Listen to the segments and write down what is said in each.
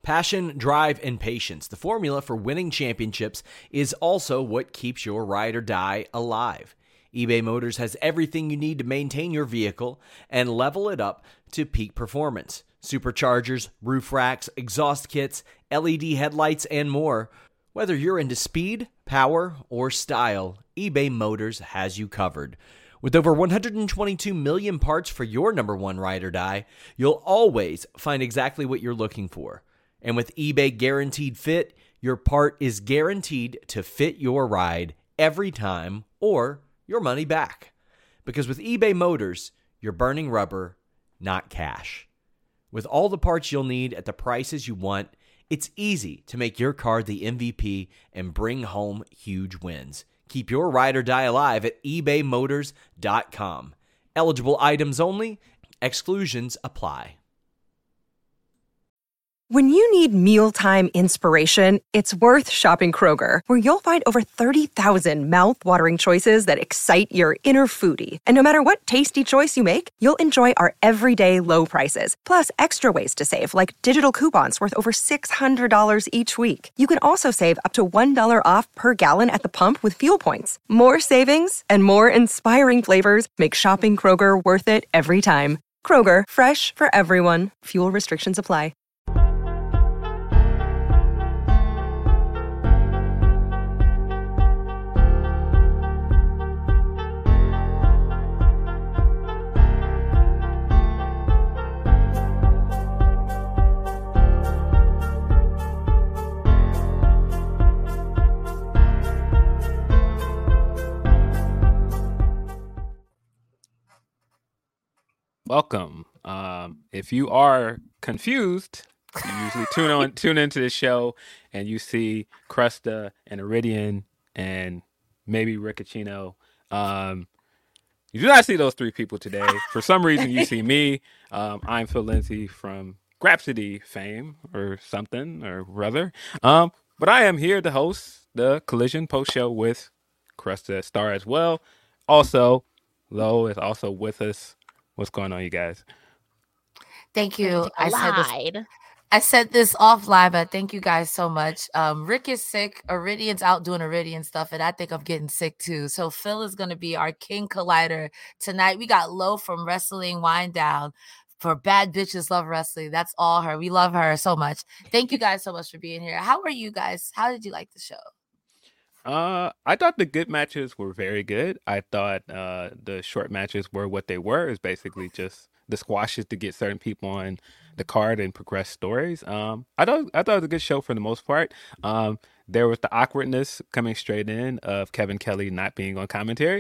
Passion, drive, and patience. The formula for winning championships is also what keeps your ride or die alive. eBay Motors has everything you need to maintain your vehicle and level it up to peak performance. Superchargers, roof racks, exhaust kits, LED headlights, and more. Whether you're into speed, power, or style, eBay Motors has you covered. With over 122 million parts for your number one ride or die, you'll always find exactly what you're looking for. And with eBay Guaranteed Fit, your part is guaranteed to fit your ride every time or your money back. Because with eBay Motors, you're burning rubber, not cash. With all the parts you'll need at the prices you want, it's easy to make your car the MVP and bring home huge wins. Keep your ride or die alive at ebaymotors.com. Eligible items only. Exclusions apply. When you need mealtime inspiration, it's worth shopping Kroger, where you'll find over 30,000 mouth-watering choices that excite your inner foodie. And no matter what tasty choice you make, you'll enjoy our everyday low prices, plus extra ways to save, like digital coupons worth over $600 each week. You can also save up to $1 off per gallon at the pump with fuel points. More savings and more inspiring flavors make shopping Kroger worth it every time. Kroger, fresh for everyone. Fuel restrictions apply. Welcome. If you are confused, you usually tune into the show and you see Cresta and Iridian and maybe Riccacino. You do not see those three people today. For some reason, you see me. I'm Phil Lindsay from Grapsody fame or something or rather. But I am here to host the Collision post show with Cresta Star as well. Also, Lo is also with us. What's going on, you guys? Thank you. I said this offline, but thank you guys so much. Rick is sick. Iridian's out doing Iridian stuff, and I think I'm getting sick too. So Phil is going to be our King Collider tonight. We got Lo from Wrestling Wind Down for Bad Bitches Love Wrestling. That's all her. We love her so much. Thank you guys so much for being here. How are you guys? How did you like the show? I thought the good matches were very good. I thought the short matches were what they were. Is basically just the squashes to get certain people on the card and progress stories. I thought it was a good show for the most part. There was the awkwardness coming straight in of Kevin Kelly not being on commentary.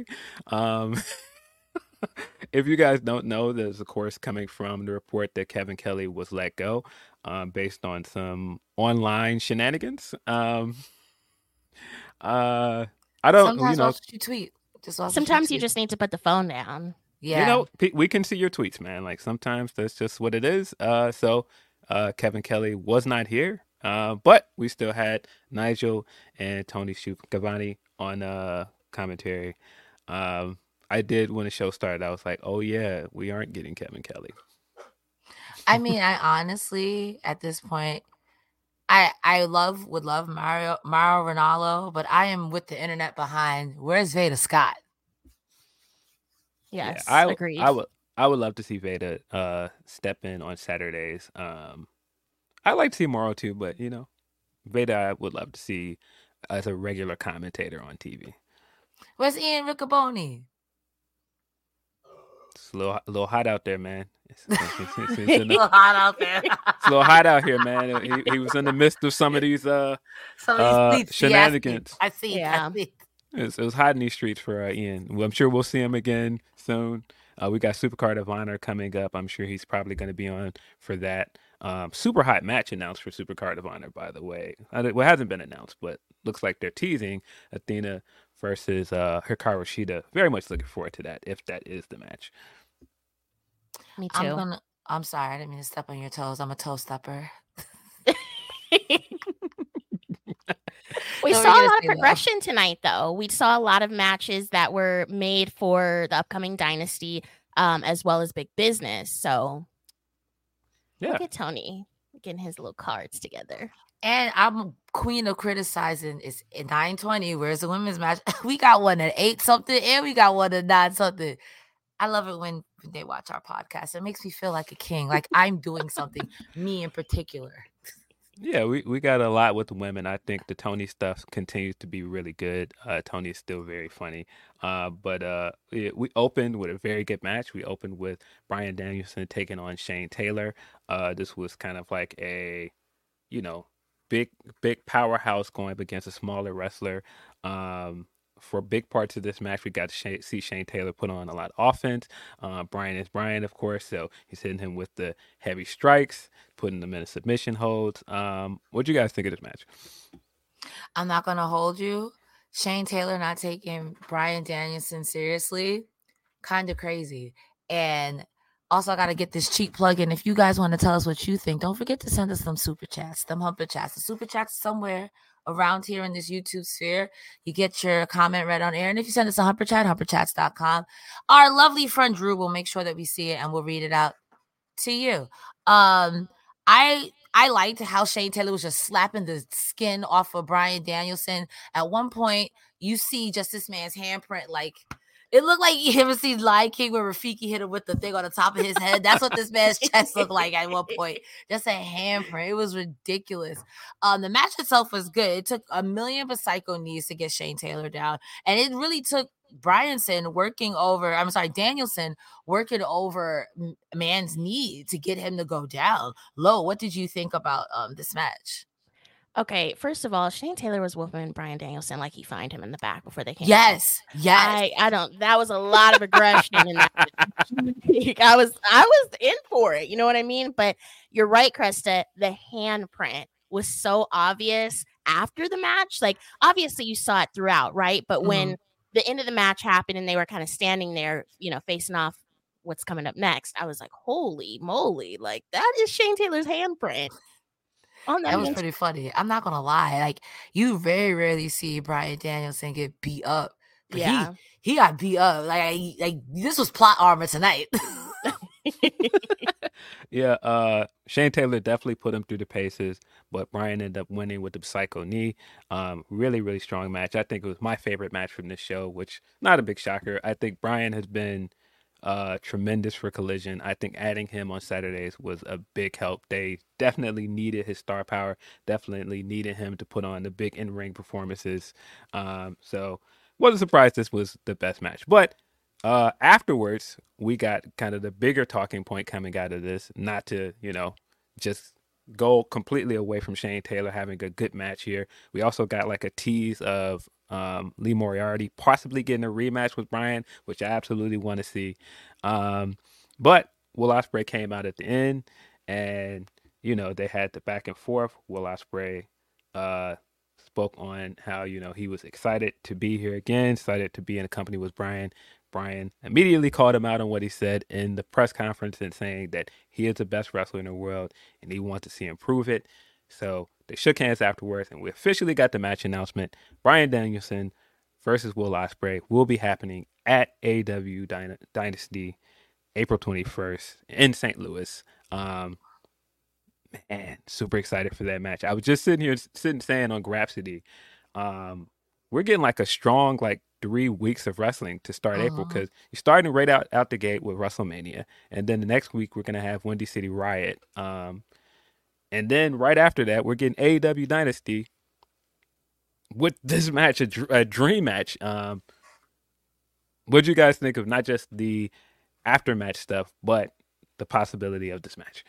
If you guys don't know, there's of course coming from the report that Kevin Kelly was let go based on some online shenanigans. I don't. Sometimes watch what you tweet. Sometimes you just need to put the phone down. Yeah. We can see your tweets, man. Like sometimes that's just what it is. So Kevin Kelly was not here, but we still had Nigel and Tony Schiavone on commentary. I did when the show started. I was like, oh yeah, we aren't getting Kevin Kelly. I mean, I honestly at this point. I would love Mauro Ranallo, but I am with the internet behind. Where's Veda Scott? Yes, yeah, agreed. I would love to see Veda step in on Saturdays. I like to see Mauro too, but Veda I would love to see as a regular commentator on TV. Where's Ian Riccaboni? It's a little hot out there, man. It's a little hot out there. It's a little hot out here, man. He was in the midst of some of these shenanigans. I see. It was hot in these streets for Ian. Well, I'm sure we'll see him again soon. We got Supercard of Honor coming up. I'm sure he's probably going to be on for that. Super hot match announced for Supercard of Honor, by the way. Well, it hasn't been announced, but looks like they're teasing Athena versus Hikaru Shida. Very much looking forward to that, if that is the match. Me too. I'm sorry, I didn't mean to step on your toes. I'm a toe stepper. We saw a lot of progression tonight, though. We saw a lot of matches that were made for the upcoming Dynasty, as well as Big Business. So, yeah. Look at Tony. getting his little cards together. And I'm queen of criticizing. It's at 9:20. Where's the women's match? We got one at 8 something, and we got one at 9 something. I love it when they watch our podcast. It makes me feel like a king, like I'm doing something, me in particular. Yeah, we got a lot with the women. I think the Tony stuff continues to be really good. Tony is still very funny. But we opened with a very good match. We opened with Bryan Danielson taking on Shane Taylor. This was kind of like a, big powerhouse going up against a smaller wrestler. For big parts of this match, we got to see Shane Taylor put on a lot of offense. Bryan is Bryan, of course, so he's hitting him with the heavy strikes, putting him in a submission holds. What do you guys think of this match? I'm not going to hold you. Shane Taylor not taking Bryan Danielson seriously, kind of crazy. And also, I got to get this cheap plug in. If you guys want to tell us what you think, don't forget to send us some super chats, them humper chats. The super chats somewhere around here in this YouTube sphere. You get your comment read on air. And if you send us a humper chat, humperchats.com, our lovely friend Drew will make sure that we see it and we'll read it out to you. I liked how Shane Taylor was just slapping the skin off of Bryan Danielson. At one point, you see just this man's handprint, like, it looked like you ever see Lion King where Rafiki hit him with the thing on the top of his head. That's what this man's chest looked like at one point. Just a handprint. It was ridiculous. The match itself was good. It took a million psycho knees to get Shane Taylor down. And it really took Danielson working over man's knee to get him to go down. Lo, what did you think about this match? Okay, first of all, Shane Taylor was whooping Bryan Danielson like he fined him in the back before they came. Yes. I don't. That was a lot of aggression in that. I was in for it. You know what I mean? But you're right, Krista. The handprint was so obvious after the match. Like, obviously you saw it throughout, right? But when the end of the match happened and they were kind of standing there, facing off what's coming up next, I was like, holy moly! Like, that is Shane Taylor's handprint. That was pretty funny. I'm not gonna lie. Like, you very rarely see Bryan Danielson get beat up. But yeah, he got beat up. Like this was plot armor tonight. Yeah, Shane Taylor definitely put him through the paces, but Bryan ended up winning with the psycho knee. Really, really strong match. I think it was my favorite match from this show, which not a big shocker. I think Bryan has been tremendous for Collision. I think adding him on Saturdays was a big help. They definitely needed his star power, definitely needed him to put on the big in-ring performances. So wasn't surprised this was the best match. But afterwards, we got kind of the bigger talking point coming out of this, not to, just go completely away from Shane Taylor having a good match here. We also got like a tease of Lee Moriarty possibly getting a rematch with Bryan, which I absolutely want to see. But Will Ospreay came out at the end, and they had the back and forth. Will Ospreay spoke on how he was excited to be here again, excited to be in a company with Bryan. Bryan immediately called him out on what he said in the press conference and saying that he is the best wrestler in the world and he wants to see him prove it. So they shook hands afterwards, and we officially got the match announcement. Bryan Danielson versus Will Ospreay will be happening at AEW Dynasty April 21st in St. Louis. Man, super excited for that match. I was just saying on Grapsody, we're getting like a strong 3 weeks of wrestling to start April, because you're starting right out the gate with WrestleMania, and then the next week we're gonna have Windy City Riot. And then right after that, we're getting AEW Dynasty with this match, a dream match. What do you guys think of not just the after-match stuff, but the possibility of this match?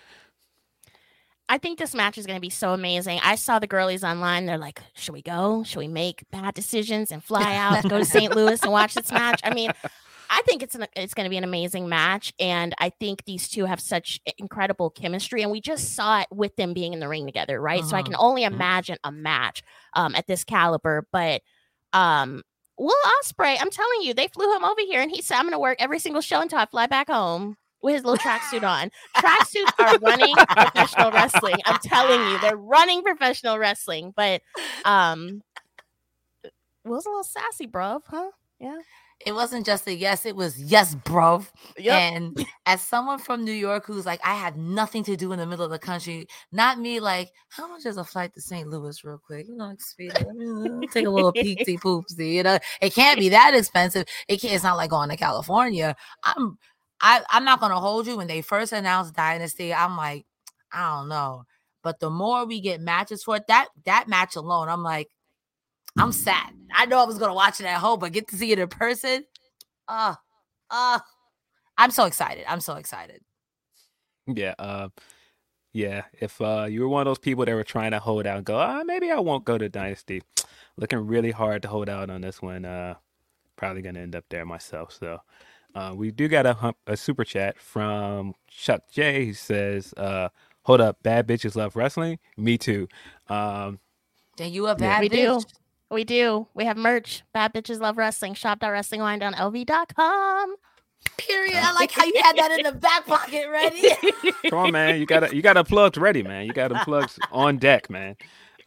I think this match is going to be so amazing. I saw the girlies online. They're like, should we go? Should we make bad decisions and fly out, go to St. Louis and watch this match? I mean, I think it's going to be an amazing match, and I think these two have such incredible chemistry, and we just saw it with them being in the ring together, right? So I can only imagine a match at this caliber. But Will Ospreay, I'm telling you, they flew him over here, and he said, I'm going to work every single show until I fly back home with his little tracksuit on. Tracksuits are running professional wrestling. I'm telling you, they're running professional wrestling. But Will's a little sassy, bro, huh? Yeah. It wasn't just a yes, it was yes, bro. Yep. And as someone from New York who's like, I had nothing to do in the middle of the country, not me, like, how much is a flight to St. Louis real quick? Expedia. Let me take a little peepsy poopsy. It can't be that expensive. It's not like going to California. I'm not gonna hold you. When they first announced Dynasty, I'm like, I don't know. But the more we get matches for it, that match alone, I'm like, I'm sad. I know I was going to watch it at home, but get to see it in person. I'm so excited. I'm so excited. Yeah. Yeah. If you were one of those people that were trying to hold out and go, maybe I won't go to Dynasty. Looking really hard to hold out on this one. Probably going to end up there myself. So we do got a super chat from Chuck J. He says, hold up, bad bitches love wrestling? Me too. And you a bad bitch? Do. We do. We have merch. Bad Bitches Love Wrestling. Shop.wrestlingwine.lv.com. Period. I like how you had that in the back pocket ready. Come on, man. You got plugs ready, man. You got them plugs on deck, man.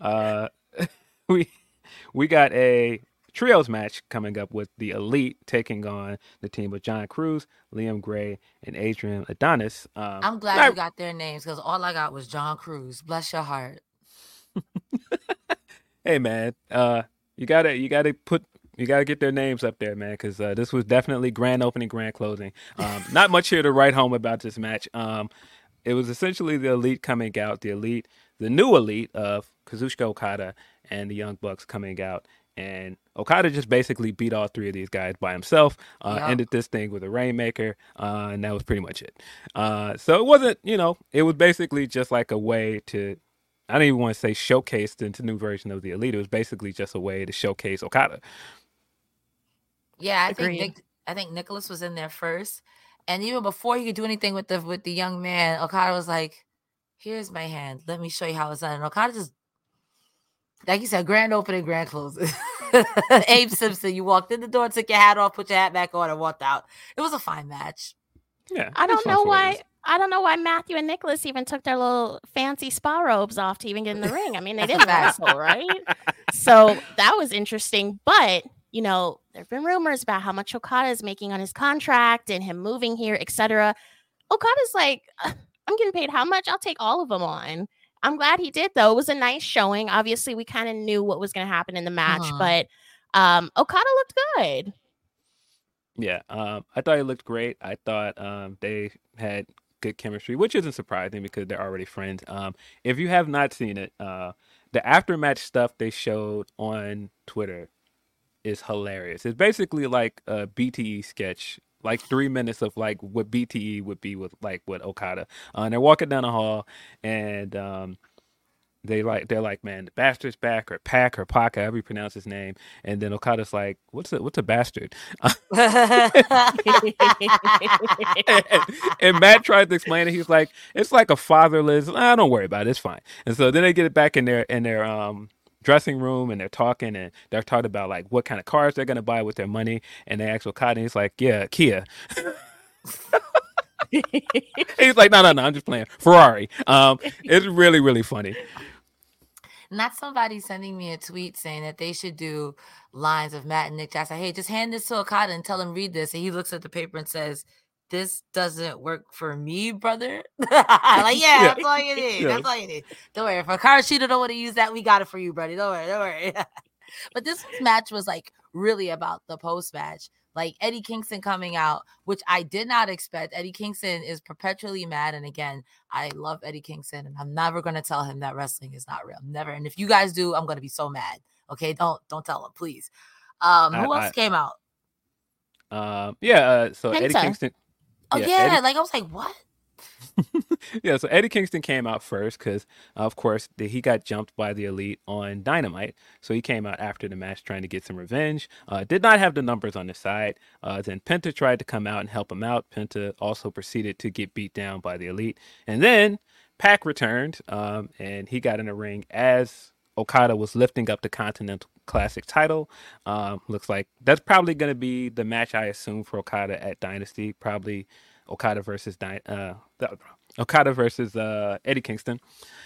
We got a trios match coming up with the Elite taking on the team of John Cruz, Liam Gray, and Adrian Adonis. I'm glad you got their names because all I got was John Cruz. Bless your heart. Hey, man. You gotta get their names up there, man, because this was definitely grand opening, grand closing. Not much here to write home about this match. It was essentially the Elite coming out, the new Elite of Kazuchika Okada and the Young Bucks coming out, and Okada just basically beat all three of these guys by himself. Ended this thing with a Rainmaker, and that was pretty much it. So it wasn't, it was basically just like a way to, I don't even want to say showcase the new version of the Elite. It was basically just a way to showcase Okada. Yeah, I think Nicholas was in there first, and even before he could do anything with the young man, Okada was like, "Here's my hand. Let me show you how it's done." And Okada just, like you said, grand opening, grand closing. Abe Simpson, you walked in the door, took your hat off, put your hat back on, and walked out. It was a fine match. Yeah, I don't know why Matthew and Nicholas even took their little fancy spa robes off to even get in the ring. I mean, they didn't wrestle, right? So that was interesting. But, there have been rumors about how much Okada is making on his contract and him moving here, etc. Okada's like, I'm getting paid how much? I'll take all of them on. I'm glad he did, though. It was a nice showing. Obviously, we kind of knew what was going to happen in the match, but Okada looked good. Yeah, I thought it looked great. I thought they had good chemistry, which isn't surprising because they're already friends. If you have not seen it, the aftermatch stuff they showed on Twitter is hilarious. It's basically like a BTE sketch, like 3 minutes of like what BTE would be with Okada. And they're walking down the hall, and they're like, man, the bastard's back, or Pac or Pac, however you pronounce his name. And then Okada's like, what's a bastard? and Matt tried to explain it. He's like, it's like a fatherless. Don't worry about it. It's fine. And so then they get it back in their dressing room, and they're talking about like what kind of cars they're gonna buy with their money. And they ask Okada, and he's like, yeah, Kia. He's like, no, I'm just playing Ferrari. It's really, really funny. Not somebody sending me a tweet saying that they should do lines of Matt and Nick Jackson. Hey, just hand this to Okada and tell him read this. And he looks at the paper and says, "This doesn't work for me, brother." That's all you need. That's all you need. Don't worry. If Hikaru Shida don't want to use that, we got it for you, buddy. Don't worry. But this match was like really about the post match. Like Eddie Kingston coming out, which I did not expect. Eddie Kingston is perpetually mad. And again, I love Eddie Kingston, and I'm never going to tell him that wrestling is not real. Never. And if you guys do, I'm going to be so mad. Okay. Don't tell him, please. Who else came out? So Penta. Eddie Kingston. Oh yeah. I was like, what? Yeah, so Eddie Kingston came out first because, of course, he got jumped by the Elite on Dynamite. So he came out after the match trying to get some revenge. Did not have the numbers on his side. Then Penta tried to come out and help him out. Penta also proceeded to get beat down by the Elite. And then Pac returned, and he got in the ring as Okada was lifting up the Continental Classic title. Looks like that's probably going to be the match, I assume, for Okada at Dynasty. Probably Okada versus Eddie Kingston.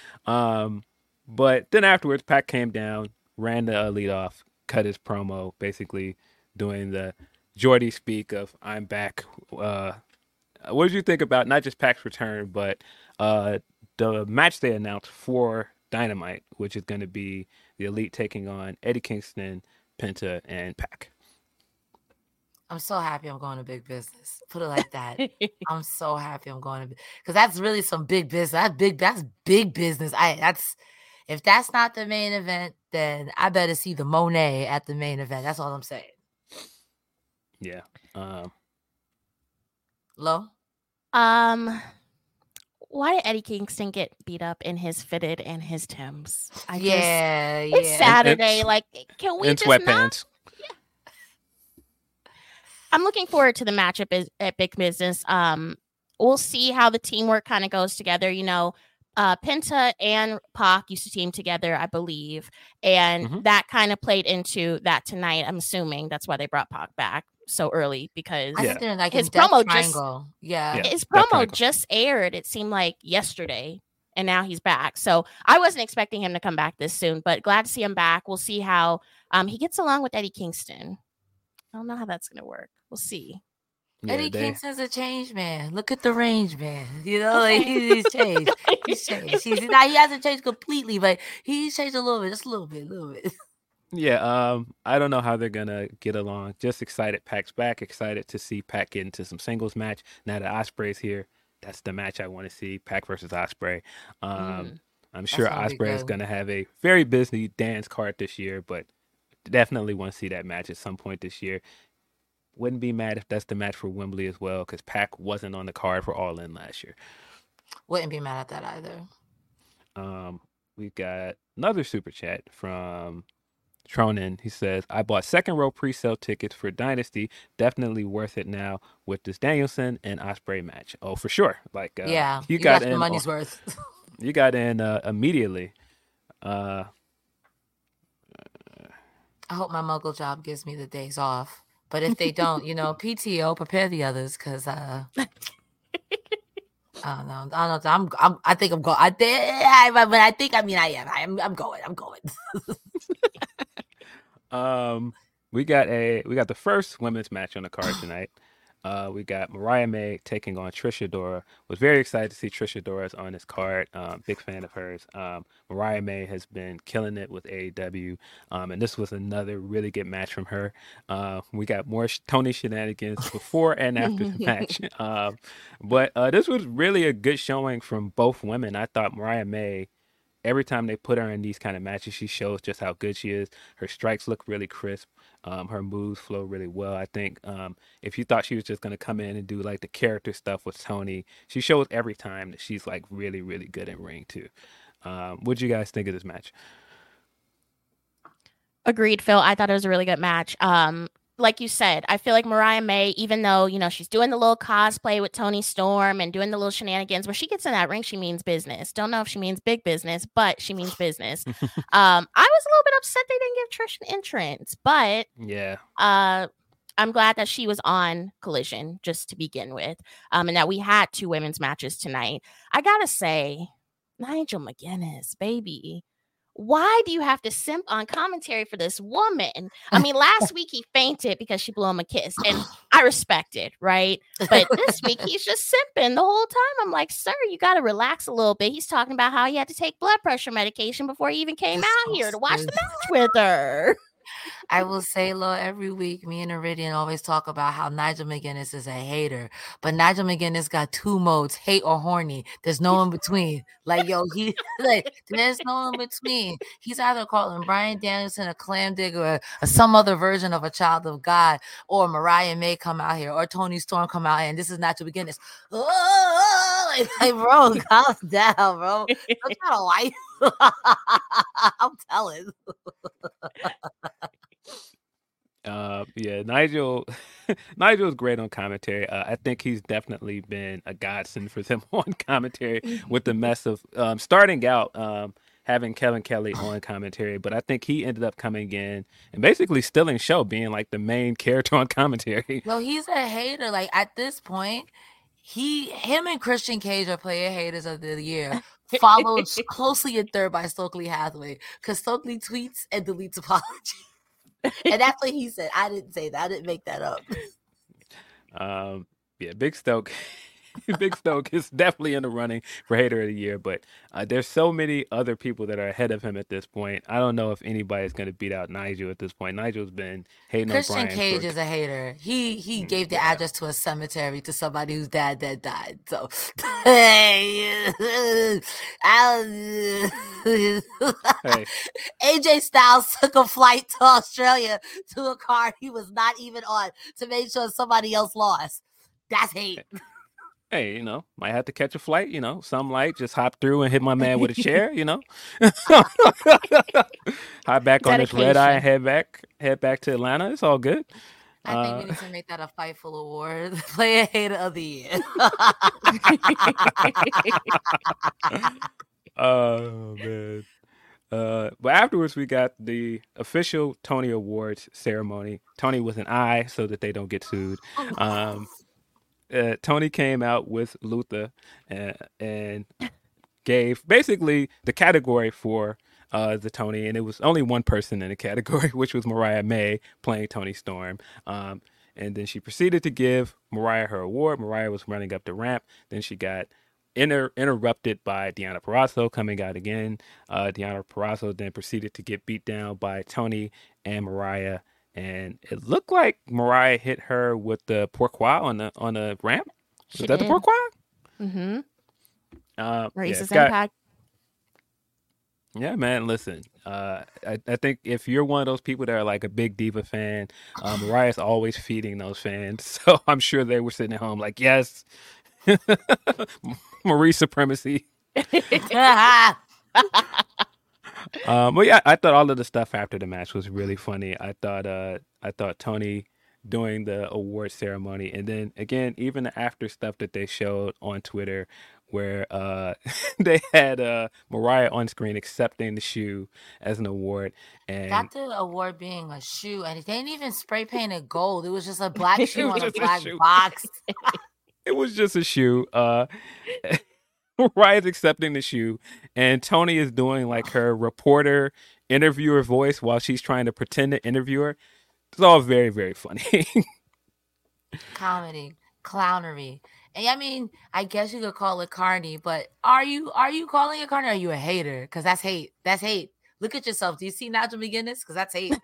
But then afterwards, Pac came down, ran the Elite off, cut his promo, basically doing the Jordy speak of I'm back. What did you think about not just Pac's return, but the match they announced for Dynamite, which is going to be the Elite taking on Eddie Kingston, Penta, and Pac? I'm so happy I'm going to big business. Put it like that. I'm so happy I'm going to, because that's really some big business. That's big business. If that's not the main event, then I better see the Monet at the main event. That's all I'm saying. Yeah. Lo? Why did Eddie Kingston get beat up in his fitted and his Timbs? It's Saturday. Can we in just sweatpants? I'm looking forward to the matchup at Big Business. We'll see how the teamwork kind of goes together. Penta and Pac used to team together, I believe, and that kind of played into that tonight. I'm assuming that's why they brought Pac back so early, because his promo just aired. It seemed like yesterday, and now he's back. So I wasn't expecting him to come back this soon, but glad to see him back. We'll see how he gets along with Eddie Kingston. I don't know how that's gonna work. We'll see. Eddie Kingston's a changed man. Look at the range, man. He's changed. He's changed. He hasn't changed completely, but he's changed a little bit, just a little bit. Yeah, I don't know how they're gonna get along. Just excited Pac's back. Excited to see Pac get into some singles match. Now that Ospreay's here, that's the match I want to see. Pac versus Ospreay. I'm sure Ospreay is gonna have a very busy dance card this year, but definitely want to see that match at some point this year. Wouldn't be mad if that's the match for Wembley as well, because Pac wasn't on the card for All In last year. Wouldn't be mad at that either. We got another super chat from Tronin. He says, I bought second row pre-sale tickets for Dynasty. Definitely worth it now with this Danielson and Ospreay match. Oh, for sure. You got in, money's worth. You got in immediately. I hope my muggle job gives me the days off. But if they don't, PTO, prepare the others, because I don't know. I think I'm going. I am. I'm going. We got the first women's match on the card tonight. We got Mariah May taking on Trish Adora. Was very excited to see Trish Adora's on this card. Big fan of hers. Mariah May has been killing it with AEW, and this was another really good match from her. We got more Tony shenanigans before and after the match, but this was really a good showing from both women. I thought Mariah May, every time they put her in these kind of matches, she shows just how good she is. Her strikes look really crisp. Her moves flow really well. I think if you thought she was just going to come in and do like the character stuff with Tony, she shows every time that she's like really, really good in ring too. What do you guys think of this match? Agreed, Phil. I thought it was a really good match. Like you said, I feel like Mariah May, even though, she's doing the little cosplay with Toni Storm and doing the little shenanigans, when she gets in that ring, she means business. Don't know if she means big business, but she means business. I was a little bit upset they didn't give Trish an entrance, but yeah, I'm glad that she was on Collision just to begin with, and that we had two women's matches tonight. I gotta say, Nigel McGuinness, baby. Why do you have to simp on commentary for this woman? I mean, last week he fainted because she blew him a kiss, and I respect it, right? But this week he's just simping the whole time. I'm like, sir, you got to relax a little bit. He's talking about how he had to take blood pressure medication before he even came out here to watch the match with her. I will say, Lord, every week, me and Iridian always talk about how Nigel McGuinness is a hater. But Nigel McGuinness got two modes, hate or horny. There's no in between. There's no in between. He's either calling Bryan Danielson a clam digger or some other version of a child of God, or Mariah May come out here, or Toni Storm come out here, and this is Nigel McGuinness. Oh, bro, calm down, bro. I'm trying to life. I'm telling. Nigel's great on commentary. I think he's definitely been a godsend for them on commentary with the mess of starting out having Kevin Kelly on commentary, but I think he ended up coming in and basically stealing show, being like the main character on commentary. No, he's a hater. Like at this point, him and Christian Cage are player haters of the year. Followed closely in third by Stokely Hathaway, because Stokely tweets and deletes apologies. And that's what he said. I didn't say that. I didn't make that up. Yeah, Big Stoke. Big Stoke is definitely in the running for Hater of the Year, but there's so many other people that are ahead of him at this point. I don't know if anybody's going to beat out Nigel at this point. Nigel's been hating Christian on Brian. Cage is a hater. He gave the address to a cemetery to somebody whose dad died. So hey. AJ Styles took a flight to Australia to a car he was not even on to make sure somebody else lost. That's hate. Hey, might have to catch a flight, some light, just hop through and hit my man with a chair, hop back on this red eye and head back to Atlanta. It's all good. I think we need to make that a Fightful award. Player Hater of the Year. Oh, man. But afterwards, we got the official Tony Awards ceremony. Tony with an I so that they don't get sued. Tony came out with Luther and gave basically the category for the Tony, and it was only one person in the category, which was Mariah May playing Toni Storm. And then she proceeded to give Mariah her award. Mariah was running up the ramp. Then she got interrupted by Deonna Purrazzo coming out again. Deonna Purrazzo then proceeded to get beat down by Tony and Mariah. And it looked like Mariah hit her with the pourquoi on the ramp. Was that the pourquoi? Mm-hmm. Racist impact. Yeah, man. Listen, I think if you're one of those people that are like a big diva fan, Mariah's always feeding those fans. So I'm sure they were sitting at home like, yes, Marie supremacy. But yeah, I thought all of the stuff after the match was really funny. I thought Tony doing the award ceremony, and then again, even the after stuff that they showed on Twitter, where they had Mariah on screen accepting the shoe as an award, and got the award being a shoe, and they didn't even spray paint it gold. It was just a black shoe on a black box. It was just a shoe. Mariah's accepting the shoe, and Tony is doing like her reporter interviewer voice while she's trying to pretend to interview her. It's all very, very funny. Comedy, clownery. And I mean, I guess you could call it carny, but are you calling it carny or are you a hater? Because that's hate. That's hate. Look at yourself. Do you see Nigel McGuinness? Because that's hate.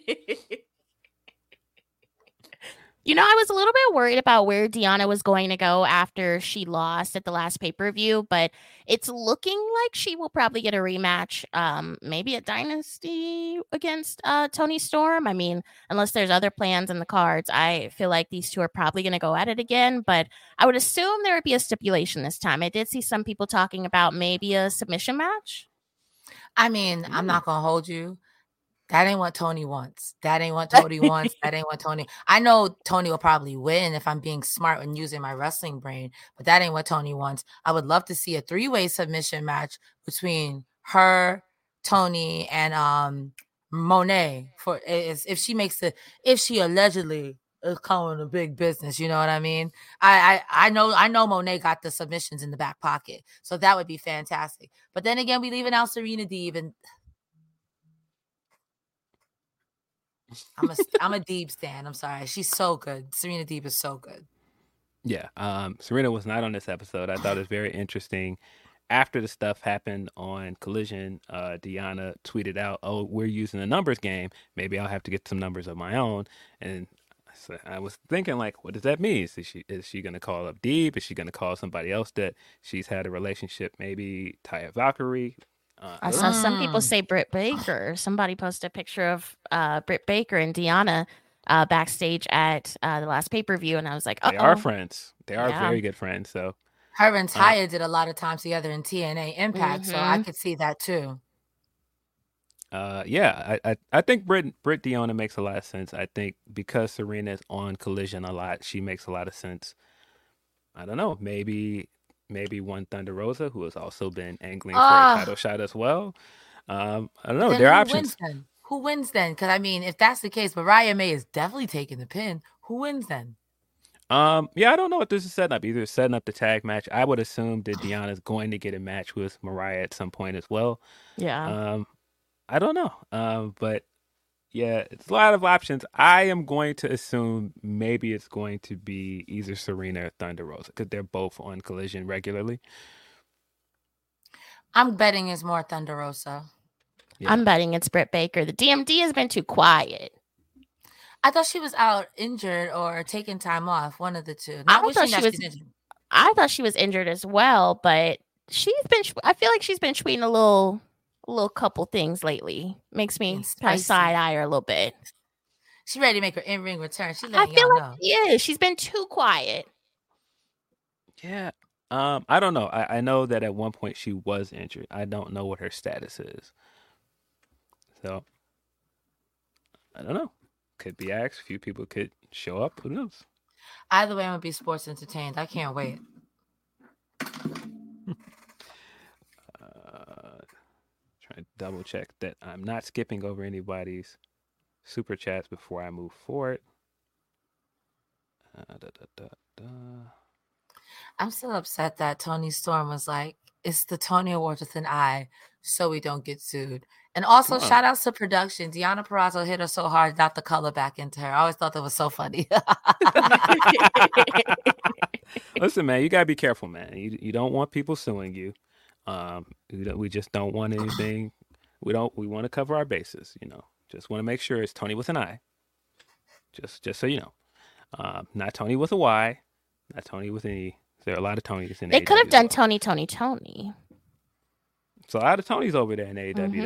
I was a little bit worried about where Deonna was going to go after she lost at the last pay-per-view, but it's looking like she will probably get a rematch, maybe at Dynasty against Toni Storm. I mean, unless there's other plans in the cards, I feel like these two are probably going to go at it again, but I would assume there would be a stipulation this time. I did see some people talking about maybe a submission match. I mean, I'm not going to hold you. That ain't what Tony wants. That ain't what Tony wants. That ain't what Tony. I know Tony will probably win if I'm being smart and using my wrestling brain, but that ain't what Tony wants. I would love to see a 3-way submission match between her, Tony, and Monet for if she allegedly is calling a big business. You know what I mean? I know Monet got the submissions in the back pocket, so that would be fantastic. But then again, we leaving out Serena Deeb and. I'm a Deeb stan. I'm sorry. She's so good. Serena Deeb is so good. Yeah. Serena was not on this episode. I thought it was very interesting. After the stuff happened on Collision, Deonna tweeted out, "Oh, we're using a numbers game. Maybe I'll have to get some numbers of my own." And so I was thinking, like, what does that mean? Is she going to call up Deeb? Is she going to call somebody else that she's had a relationship? Maybe Taya Valkyrie? I saw some people say Britt Baker. Somebody posted a picture of Britt Baker and Deonna backstage at the last pay-per-view, and I was like, They are friends. They are very good friends. So her and Taya did a lot of times together in TNA Impact, so I could see that too. Yeah, I think Britt Deonna makes a lot of sense. I think because Serena's on Collision a lot, she makes a lot of sense. I don't know, maybe one Thunder Rosa, who has also been angling for a title shot as well. I don't know. There are options. Who wins then? Because I mean, if that's the case, Mariah May is definitely taking the pin. Who wins then? Yeah, I don't know if this is setting up. Either setting up the tag match. I would assume that Deonna's going to get a match with Mariah at some point as well. Yeah. I don't know. But Yeah, it's a lot of options. I am going to assume maybe it's going to be either Serena or Thunder Rosa because they're both on Collision regularly. I'm betting it's more Thunder Rosa. Yeah. I'm betting it's Britt Baker. The DMD has been too quiet. I thought she was out injured or taking time off. One of the two. I thought she was injured as well, but I feel like she's been tweeting a little couple things lately. Makes me kind of side eye her a little bit. She's ready to make her in-ring return. I feel like she's been too quiet. Yeah. I don't know. I know that at one point she was injured. I don't know what her status is. So I don't know. Could be asked. A few people could show up. Who knows? Either way, I'm gonna be sports entertained. I can't wait. Trying to double check that I'm not skipping over anybody's super chats before I move forward. I'm still upset that Toni Storm was like, it's the Tony Awards with an I, so we don't get sued. And also, shout outs to production. Deonna Purrazzo hit her so hard, got the color back into her. I always thought that was so funny. Listen, man, you got to be careful, man. You don't want people suing you. We just don't want anything. We want to cover our bases, Just want to make sure it's Tony with an I. Just so you know. Not Tony with a Y. Not Tony with an E. There are a lot of Tonys in AEW. They could have done Tony. It's a lot of Tonys over there in AEW. Mm-hmm.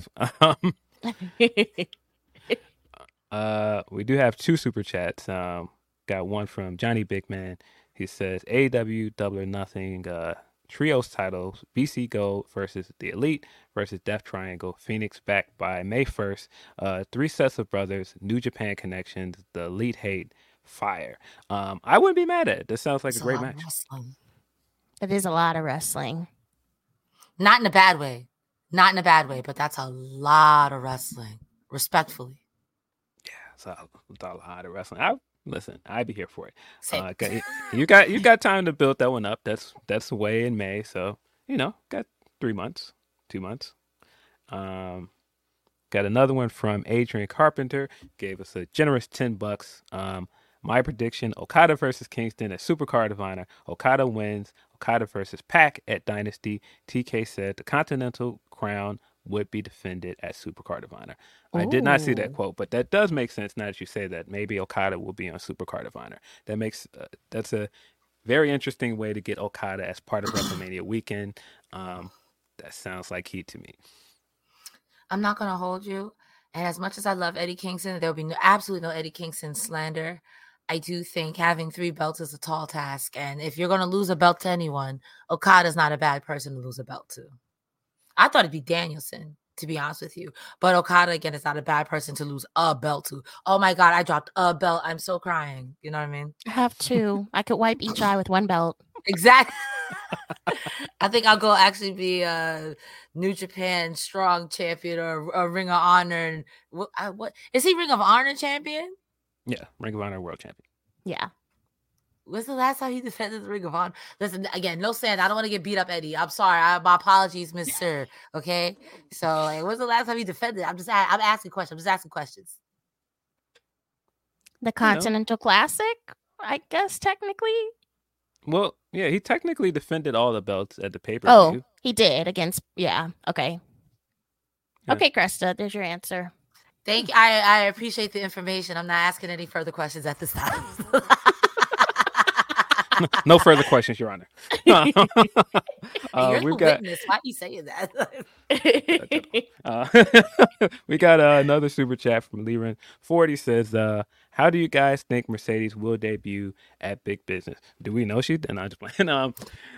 They could have. We do have 2 super chats. Got one from Johnny Bigman. He says AEW Double or Nothing trios titles, BC Gold versus the Elite versus Death Triangle, Phoenix back by May 1st. 3 sets of brothers, New Japan connections, the Elite hate, fire. I wouldn't be mad at it. This sounds like a great match. It is a lot of wrestling. Not in a bad way. But that's a lot of wrestling. Respectfully. Yeah, it's a lot of wrestling. I'd be here for it. You got time to build that one up. That's way in May, so got 3 months, 2 months. Got another one from Adrian Carpenter. Gave us a generous $10. My prediction: Okada versus Kingston at Supercard of Honor. Okada wins. Okada versus Pac at Dynasty. TK said the Continental Crown would be defended at Supercard of Honor. Ooh. I did not see that quote, but that does make sense now that you say that. Maybe Okada will be on Supercard of Honor. That's a very interesting way to get Okada as part of WrestleMania weekend. That sounds like heat to me. I'm not going to hold you. And as much as I love Eddie Kingston, there will be absolutely no Eddie Kingston slander. I do think having 3 belts is a tall task. And if you're going to lose a belt to anyone, Okada's not a bad person to lose a belt to. I thought it'd be Danielson, to be honest with you. But Okada, again, is not a bad person to lose a belt to. Oh, my God, I dropped a belt. I'm so crying. You know what I mean? I have 2. I could wipe each eye with 1 belt. Exactly. I think I'll go actually be a New Japan Strong champion or a Ring of Honor. What is he, Ring of Honor champion? Yeah, Ring of Honor world champion. Yeah. When's the last time he defended the Ring of Honor? Listen, again, no sand. I don't want to get beat up, Eddie. I'm sorry. My apologies, Miss Sir. Okay. So, when's the last time he defended? I'm asking questions. The Continental Classic, I guess, technically. Well, yeah, he technically defended all the belts at the pay-per-view. Oh, he did against, okay. Yeah. Okay, Cresta, there's your answer. Thank you. I appreciate the information. I'm not asking any further questions at this time. No further questions, Your Honor. You're the witness. Why are you saying that? We got another super chat from Liren. 40 says, how do you guys think Mercedes will debut at Big Business? Do we know she's... And I'm just playing.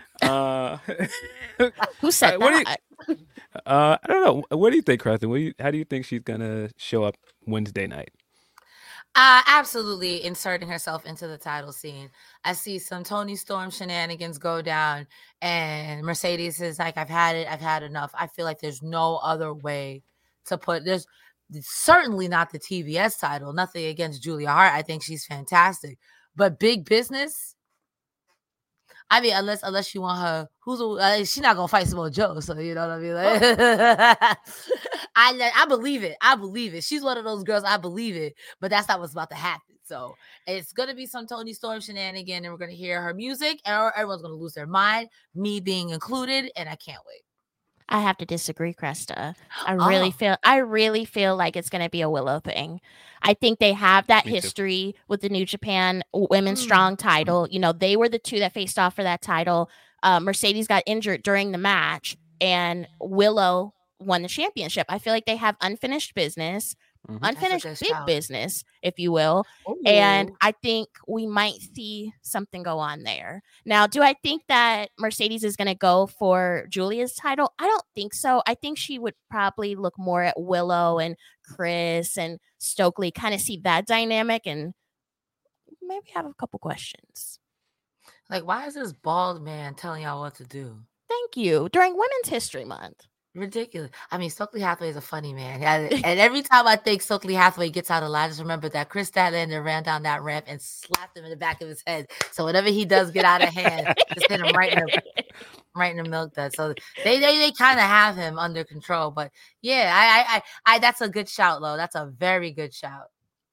Who said that? I don't know. What do you think, Kristen? How do you think she's going to show up Wednesday night? Absolutely inserting herself into the title scene. I see some Toni Storm shenanigans go down, and Mercedes is like, I've had enough. I feel like there's no other way to put. There's certainly not the TBS title. Nothing against Julia Hart. I think she's fantastic, but Big Business, I mean, unless you want her, she's not gonna fight Samoa Joe, so you know what I mean. Like, I believe it. I believe it. She's one of those girls. I believe it, but that's not what's about to happen. So it's gonna be some Toni Storm shenanigan, and we're gonna hear her music, and everyone's gonna lose their mind, me being included, and I can't wait. I have to disagree, Cresta. I really feel like it's going to be a Willow thing. I think they have that history with the New Japan Women's Strong title. You know, they were the two that faced off for that title. Mercedes got injured during the match, and Willow won the championship. I feel like they have unfinished business. Unfinished big business, if you will. Ooh. And I think we might see something go on there. Now, do I think that Mercedes is going to go for Julia's title? I don't think so. I think she would probably look more at Willow and Chris and Stokely, kind of see that dynamic and maybe have a couple questions. Like, why is this bald man telling y'all what to do? Thank you. During Women's History Month. Ridiculous. I mean, Stokely Hathaway is a funny man. And every time I think Stokely Hathaway gets out alive, I just remember that Chris Statlander ran down that ramp and slapped him in the back of his head. So whenever he does get out of hand, just hit him right in the milk dud. So they kind of have him under control. But yeah, I that's a good shout, Lo. That's a very good shout.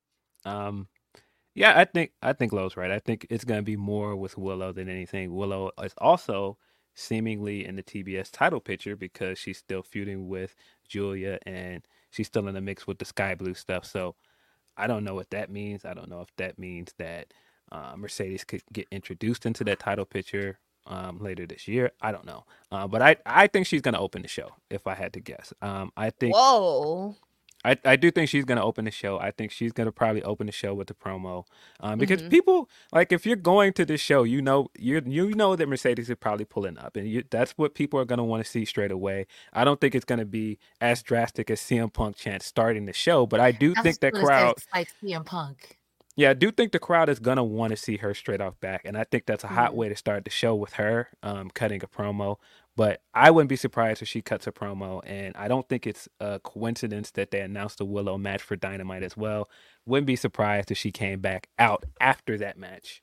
Yeah, I think Lo's right. I think it's gonna be more with Willow than anything. Willow is also seemingly in the TBS title picture because she's still feuding with Julia and she's still in the mix with the Sky Blue stuff. So I don't know what that means. I don't know if that means that Mercedes could get introduced into that title picture later this year. I don't know. But I think she's going to open the show if I had to guess. I think. Whoa. I do think she's going to open the show. I think she's going to probably open the show with the promo because people, like, if you're going to this show, you know that Mercedes is probably pulling up, and that's what people are going to want to see straight away. I don't think it's going to be as drastic as CM Punk chant starting the show, but I do think that crowd, like CM Punk. Yeah, I do think the crowd is going to want to see her straight off back, and I think that's a hot way to start the show with her cutting a promo. But I wouldn't be surprised if she cuts a promo, and I don't think it's a coincidence that they announced a Willow match for Dynamite as well. Wouldn't be surprised if she came back out after that match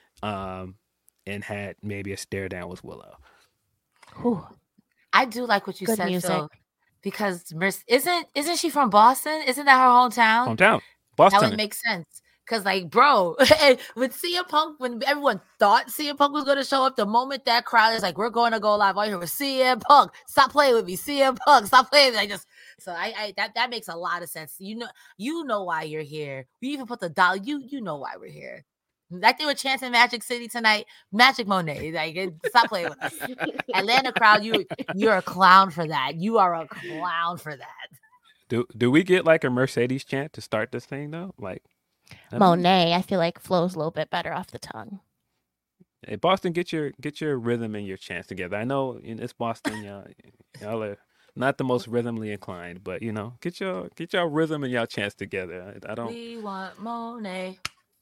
and had maybe a stare down with Willow. Whew. I do like what you said, Phil, because isn't she from Boston? Isn't that her hometown? Boston. That would make sense. Because, like, bro, with CM Punk, when everyone thought CM Punk was going to show up, the moment that crowd is like, we're going to go live, all you hear was CM Punk, stop playing with me, CM Punk, stop playing with me. That makes a lot of sense. You know why you're here. We even put the dollar, you know why we're here. Like they were chanting Magic City tonight, Magic Monet. Like, stop playing with us. Atlanta crowd, you're a clown for that. You are a clown for that. Do we get like a Mercedes chant to start this thing though? Like Monet, I feel like flows a little bit better off the tongue. Hey, Boston, get your rhythm and your chants together. I know it's Boston, y'all are not the most rhythmly inclined, but get your rhythm and y'all chants together. I don't. We want Monet.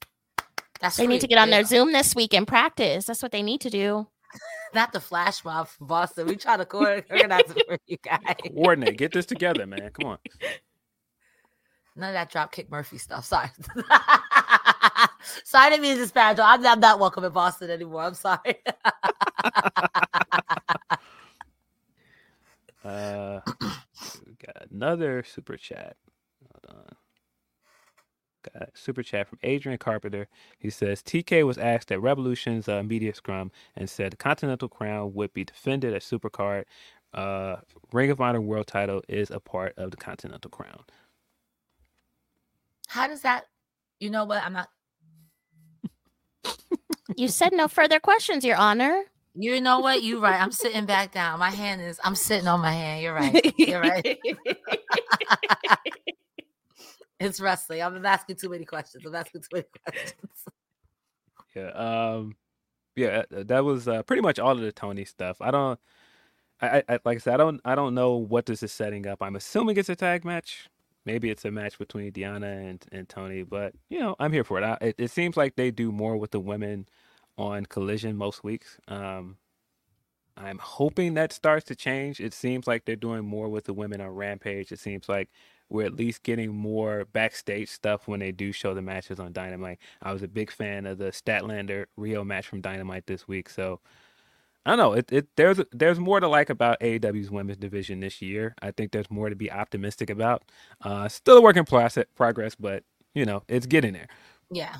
They need to get on their Zoom this week and practice. That's what they need to do. Not the flash mob from Boston. We try to organize it for you guys. Coordinate. Get this together, man. Come on. None of that Dropkick Murphy stuff. Sorry. Sorry, I didn't mean to disparage. I'm not welcome in Boston anymore. I'm sorry. We got another super chat. Hold on. Got a super chat from Adrian Carpenter. He says TK was asked at Revolution's media scrum and said the Continental Crown would be defended at Supercard. Ring of Honor World Title is a part of the Continental Crown. How does that? You know what? I'm not. You said no further questions, Your Honor. You know what? You're right. I'm sitting back down. I'm sitting on my hand. You're right. You're right. It's wrestling. I'm asking too many questions. Yeah, that was pretty much all of the Tony stuff. I like I said, I don't know what this is setting up. I'm assuming it's a tag match. Maybe it's a match between Deonna and Tony, but I'm here for it. It seems like they do more with the women on Collision most weeks. I'm hoping that starts to change. It seems like they're doing more with the women on Rampage. It seems like we're at least getting more backstage stuff when they do show the matches on Dynamite. I was a big fan of the Statlander Rio match from Dynamite this week, so I don't know. There's more to like about AEW's women's division this year. I think there's more to be optimistic about. Still a work in progress, but it's getting there. Yeah.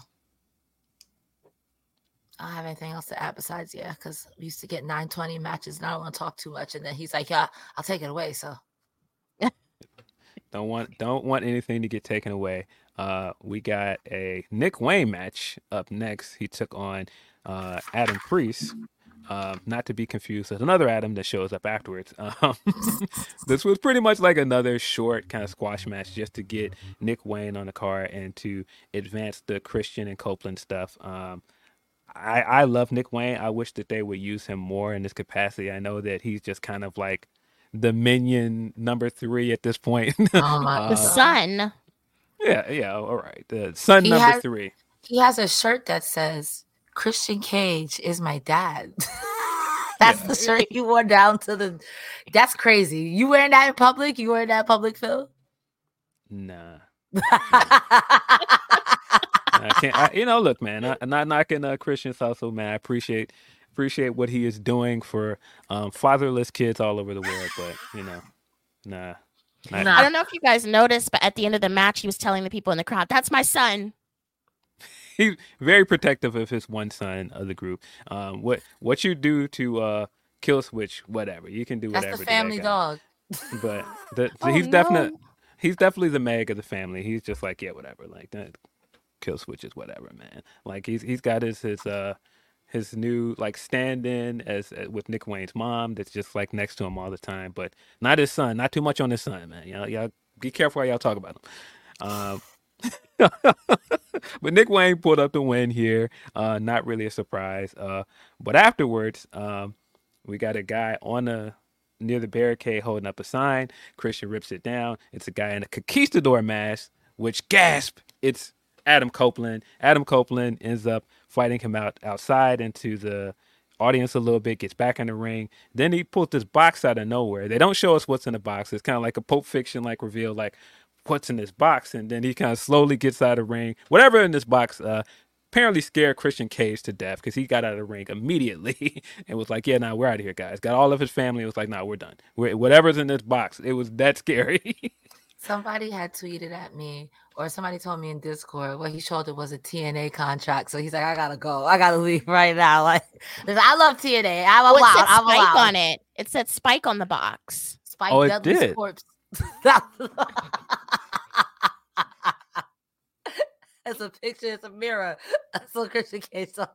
I don't have anything else to add besides because we used to get 920 matches, and I don't want to talk too much. And then he's like, "Yeah, I'll take it away." So don't want anything to get taken away. We got a Nick Wayne match up next. He took on Adam Priest. Not to be confused with another Adam that shows up afterwards. This was pretty much like another short kind of squash match just to get Nick Wayne on the card and to advance the Christian and Copeland stuff. I love Nick Wayne. I wish that they would use him more in this capacity. I know that he's just kind of like the minion number 3 at this point. The son. Yeah, all right. The son number 3. He has a shirt that says, "Christian Cage is my dad." That's the shirt he wore down to the... That's crazy. You wearing that in public? You wearing that in public, Phil? Nah. I can't. Look, man. I'm not knocking Christian Hustle, man. I appreciate what he is doing for fatherless kids all over the world, but nah. I don't know if you guys noticed, but at the end of the match, he was telling the people in the crowd, "That's my son." He's very protective of his one son of the group. What you do to kill switch, whatever you can do. That's whatever the family dog. But he's definitely the Meg of the family. He's just like, yeah, whatever. Like that. Kill switches, whatever, man. Like he's got his new like stand-in as with Nick Wayne's mom that's just like next to him all the time, but not his son. Not too much on his son, man. Y'all be careful how y'all talk about him. But Nick Wayne pulled up the win here. Not really a surprise. But afterwards, we got a guy near the barricade holding up a sign. Christian rips it down. It's a guy in a conquistador mask, which gasp, it's Adam Copeland. Adam Copeland ends up fighting him outside into the audience a little bit, gets back in the ring. Then he pulls this box out of nowhere. They don't show us what's in the box. It's kind of like a Pulp Fiction like reveal, like what's in this box. And then he kind of slowly gets out of the ring. Whatever in this box apparently scared Christian Cage to death because he got out of the ring immediately and was like, yeah, nah, we're out of here, guys. Got all of his family. It was like, nah, we're done. Whatever's in this box, it was that scary. Somebody had tweeted at me, or somebody told me in Discord what he showed it was a TNA contract. So he's like, I gotta go. I gotta leave right now. Like, I love TNA. I'm allowed. I'm allowed. Spike on it. It said Spike on the box. Spike it did. Corpse. It's a picture. It's a mirror. That's what Christian Cage saw.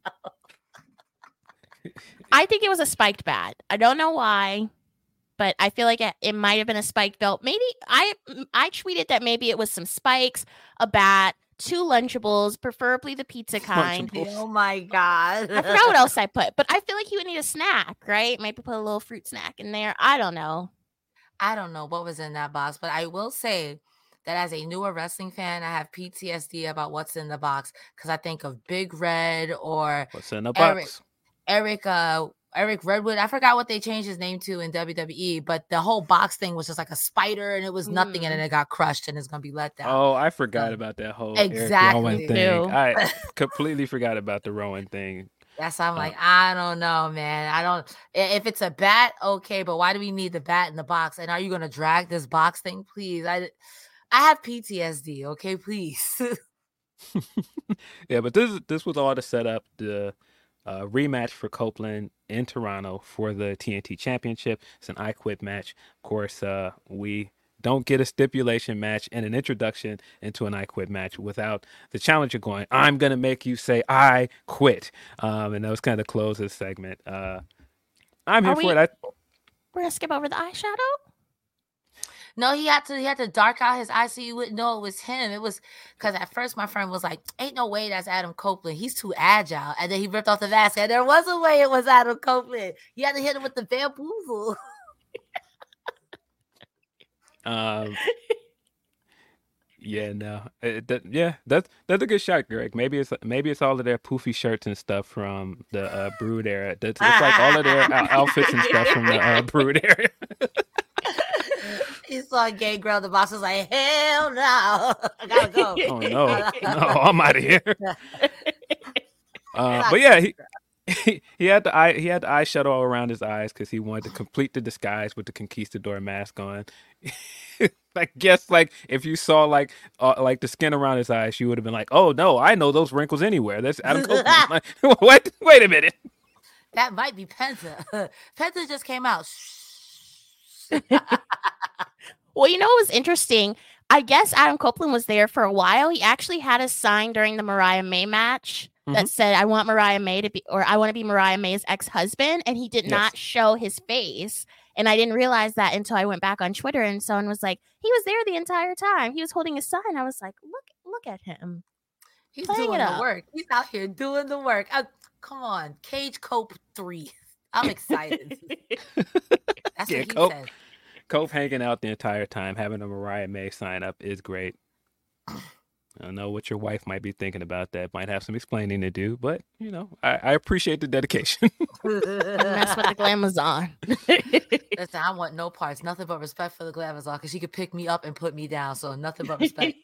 I think it was a spiked bat. I don't know why, but I feel like it might have been a spiked belt. Maybe I tweeted that maybe it was some spikes, a bat, 2 Lunchables, preferably the pizza kind. Oh my God. I forgot what else I put, but I feel like he would need a snack, right? Maybe put a little fruit snack in there. I don't know what was in that box, but I will say that as a newer wrestling fan, I have PTSD about what's in the box because I think of Big Red or what's in the box. Eric Redwood. I forgot what they changed his name to in WWE, but the whole box thing was just like a spider and it was nothing, and then it got crushed and it's gonna be let down. Oh, I forgot about that whole Eric Rowan thing. I completely forgot about the Rowan thing. That's I'm like, I don't know, man. I don't. If it's a bat, okay, but why do we need the bat in the box? And are you gonna drag this box thing, please? I have PTSD. Okay, please. Yeah, but this was all to set up the rematch for Copeland in Toronto for the TNT Championship. It's an I Quit match. Of course, we don't get a stipulation match and an introduction into an I Quit match without the challenger going, I'm going to make you say I quit. And that was kind of the close of the segment. I'm here for it. We're going to skip over the eyeshadow? No, he had to dark out his eyes so you wouldn't know it was him. It was because at first my friend was like, ain't no way that's Adam Copeland. He's too agile. And then he ripped off the mask and there was a way it was Adam Copeland. You had to hit him with the bamboozle. Yeah, no. That's a good shot, Greg. Maybe it's all of their poofy shirts and stuff from the Brood era. It's like all of their outfits and stuff from the Brood era. He saw a gay girl. The boss was like, "Hell no, I gotta go." Oh no, I'm out of here. But yeah, he had the eyeshadow all around his eyes because he wanted to complete the disguise with the conquistador mask on. I guess like if you saw like the skin around his eyes, you would have been like, "Oh no, I know those wrinkles anywhere. That's Adam Copeland." Like, what? Wait a minute. That might be Penta. Penta just came out. Well, you know what was interesting? I guess Adam Copeland was there for a while. He actually had a sign during the Mariah May match that said, "I want Mariah May to be," or "I want to be Mariah May's ex-husband," and he did not show his face. And I didn't realize that until I went back on Twitter, and someone was like, "He was there the entire time. He was holding a sign." I was like, "Look at him. He's doing the work. He's out here doing the work." Come on, Cage Cope 3. I'm excited. That's what he said. Cope hanging out the entire time, having a Mariah May sign up is great. I don't know what your wife might be thinking about that. Might have some explaining to do, but you know, I appreciate the dedication. That's what the Glamazon. Listen, I want no parts. Nothing but respect for the Glamazon because she could pick me up and put me down. So nothing but respect.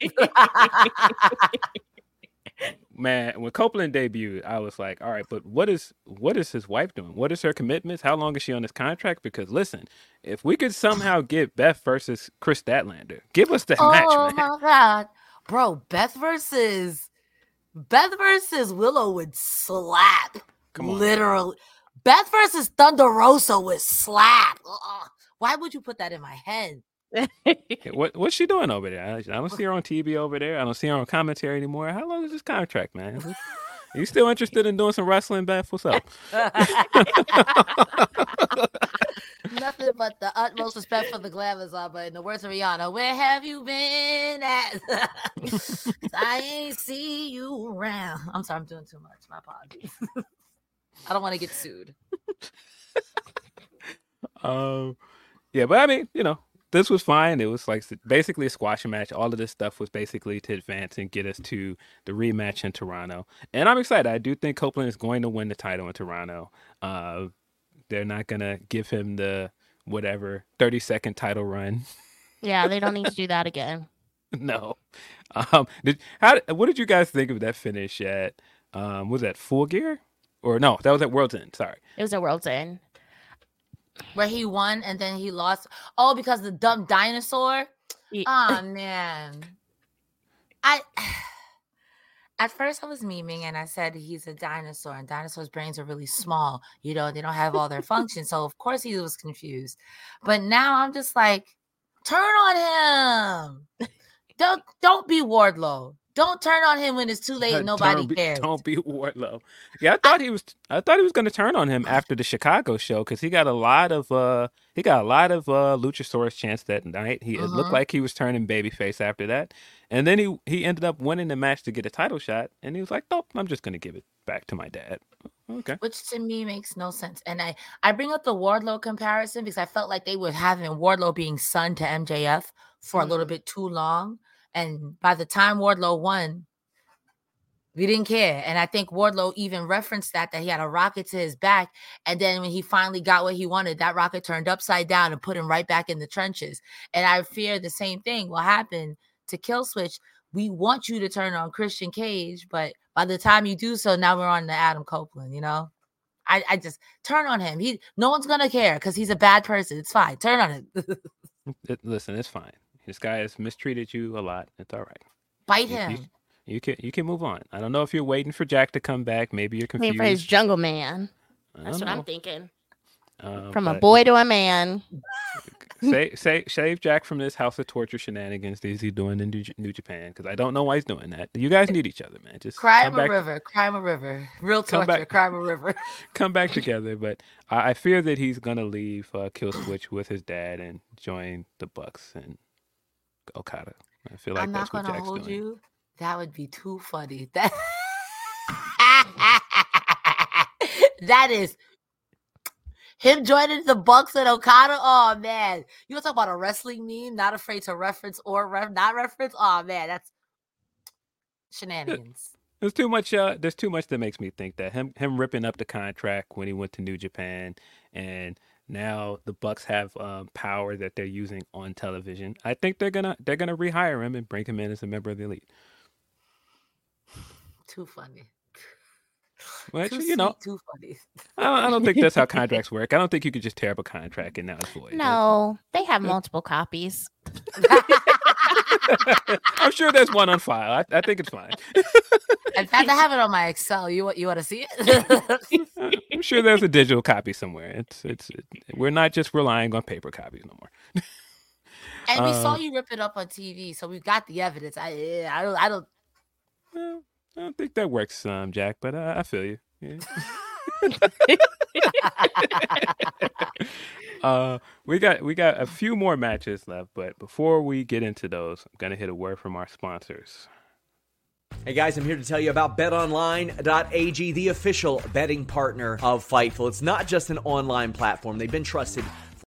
Man, when Copeland debuted, I was like, all right, but what is his wife doing? What is her commitments? How long is she on this contract? Because listen, if we could somehow get Beth versus Chris Statlander, give us that match, man. Oh my God. Bro, Beth versus Willow would slap. Come on. Literally. Beth versus Thunder Rosa would slap. Why would you put that in my head? What's she doing over there? I don't see her on TV over there. I don't see her on commentary anymore. How long is this contract, man? Are you still interested in doing some wrestling, Beth? What's up? Nothing but the utmost respect for the Glamazon, but in the words of Rihanna, where have you been at? I ain't see you around. I'm sorry, I'm doing too much. My apologies. I don't want to get sued. Yeah, but I mean, you know, this was fine. It was like basically a squash match. All of this stuff was basically to advance and get us to the rematch in Toronto. And I'm excited. I do think Copeland is going to win the title in Toronto. They're not going to give him the 30-second title run. Yeah, they don't need to do that again. No. What did you guys think of that finish at, was that Full Gear? Or no, that was at World's End. Sorry. It was at World's End. Where he won and then he lost. Oh, because the dumb dinosaur? Oh, man. At first I was memeing and I said he's a dinosaur and dinosaurs' brains are really small. You know, they don't have all their functions. So, of course, he was confused. But now I'm just like, turn on him. Don't be Wardlow. Don't turn on him when it's too late and nobody cares. Don't be Wardlow. Yeah, I thought he was going to turn on him after the Chicago show because he got a lot of Luchasaurus chants that night. It looked like he was turning babyface after that, and then he ended up winning the match to get a title shot. And he was like, "Nope, I'm just going to give it back to my dad." Okay, which to me makes no sense. And I bring up the Wardlow comparison because I felt like they were having Wardlow being son to MJF for a little bit too long. And by the time Wardlow won, we didn't care. And I think Wardlow even referenced that he had a rocket to his back. And then when he finally got what he wanted, that rocket turned upside down and put him right back in the trenches. And I fear the same thing will happen to Killswitch. We want you to turn on Christian Cage, but by the time you do so, now we're on the Adam Copeland, you know? I just turn on him. No one's going to care because he's a bad person. It's fine. Turn on him. Listen, it's fine. This guy has mistreated you a lot. It's all right. Bite him. You can move on. I don't know if you're waiting for Jack to come back. Maybe you're confused. Waiting for his Jungle Man. That's what I'm thinking. From a but boy to a man. Save Jack from this House of Torture shenanigans that he's doing in New Japan because I don't know why he's doing that. You guys need each other, man. Just cry him a river. Real torture. Cry him a river. Come back together. But I fear that he's gonna leave Killswitch with his dad and join the Bucks and Okada. I feel like that's what Jack's doing. I'm not gonna hold you. That would be too funny. That is him joining the Bucks and Okada. Oh man, you want to talk about a wrestling meme? Not afraid to reference or not reference. Oh man, shenanigans. There's too much that makes me think that him ripping up the contract when he went to New Japan, and now the Bucks have power that they're using on television. I think they're gonna rehire him and bring him in as a member of the Elite. Too funny. Well, Too you know, sweet, too funny. I don't think that's how contracts work. I don't think you could just tear up a contract and now it's void. No, they have multiple copies. I'm sure there's one on file. I think it's fine. In fact, I have it on my Excel. You want to see it? I'm sure there's a digital copy somewhere. We're not just relying on paper copies no more. And we saw you rip it up on TV, so we've got the evidence. I don't. Well, I don't think that works, Jack, but I feel you. Yeah. We got a few more matches left, but before we get into those, I'm gonna hit a word from our sponsors. Hey guys, I'm here to tell you about BetOnline.ag, the official betting partner of Fightful. It's not just an online platform. They've been trusted.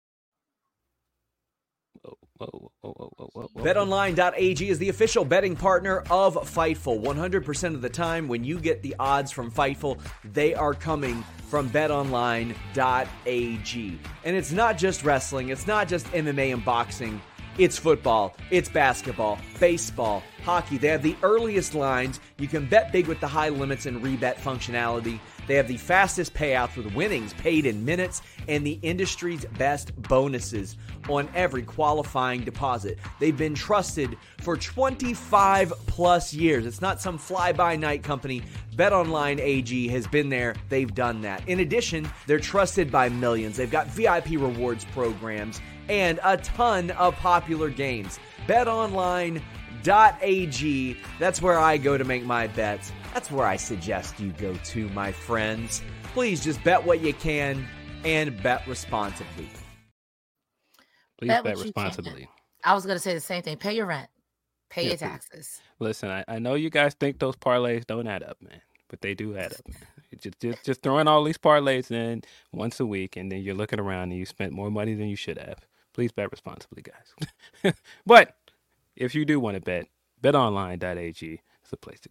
Whoa. BetOnline.ag is the official betting partner of Fightful. 100% of the time when you get the odds from Fightful, they are coming from BetOnline.ag. And it's not just wrestling, it's not just MMA and boxing. It's football, it's basketball, baseball, hockey. They have the earliest lines. You can bet big with the high limits and rebet functionality. They have the fastest payouts with winnings paid in minutes and the industry's best bonuses on every qualifying deposit. They've been trusted for 25 plus years. It's not some fly-by-night company. BetOnline AG has been there. They've done that. In addition, they're trusted by millions. They've got VIP rewards programs and a ton of popular games. BetOnline.ag, that's where I go to make my bets. That's where I suggest you go to, my friends. Please just bet what you can and bet responsibly. Please bet responsibly. I was going to say the same thing. Pay your rent. Pay your taxes. Listen, I know you guys think those parlays don't add up, man, but they do add up, man. Just throwing all these parlays in once a week, and then you're looking around and you spent more money than you should have. Please bet responsibly, guys. But if you do want to bet, betonline.ag is the place to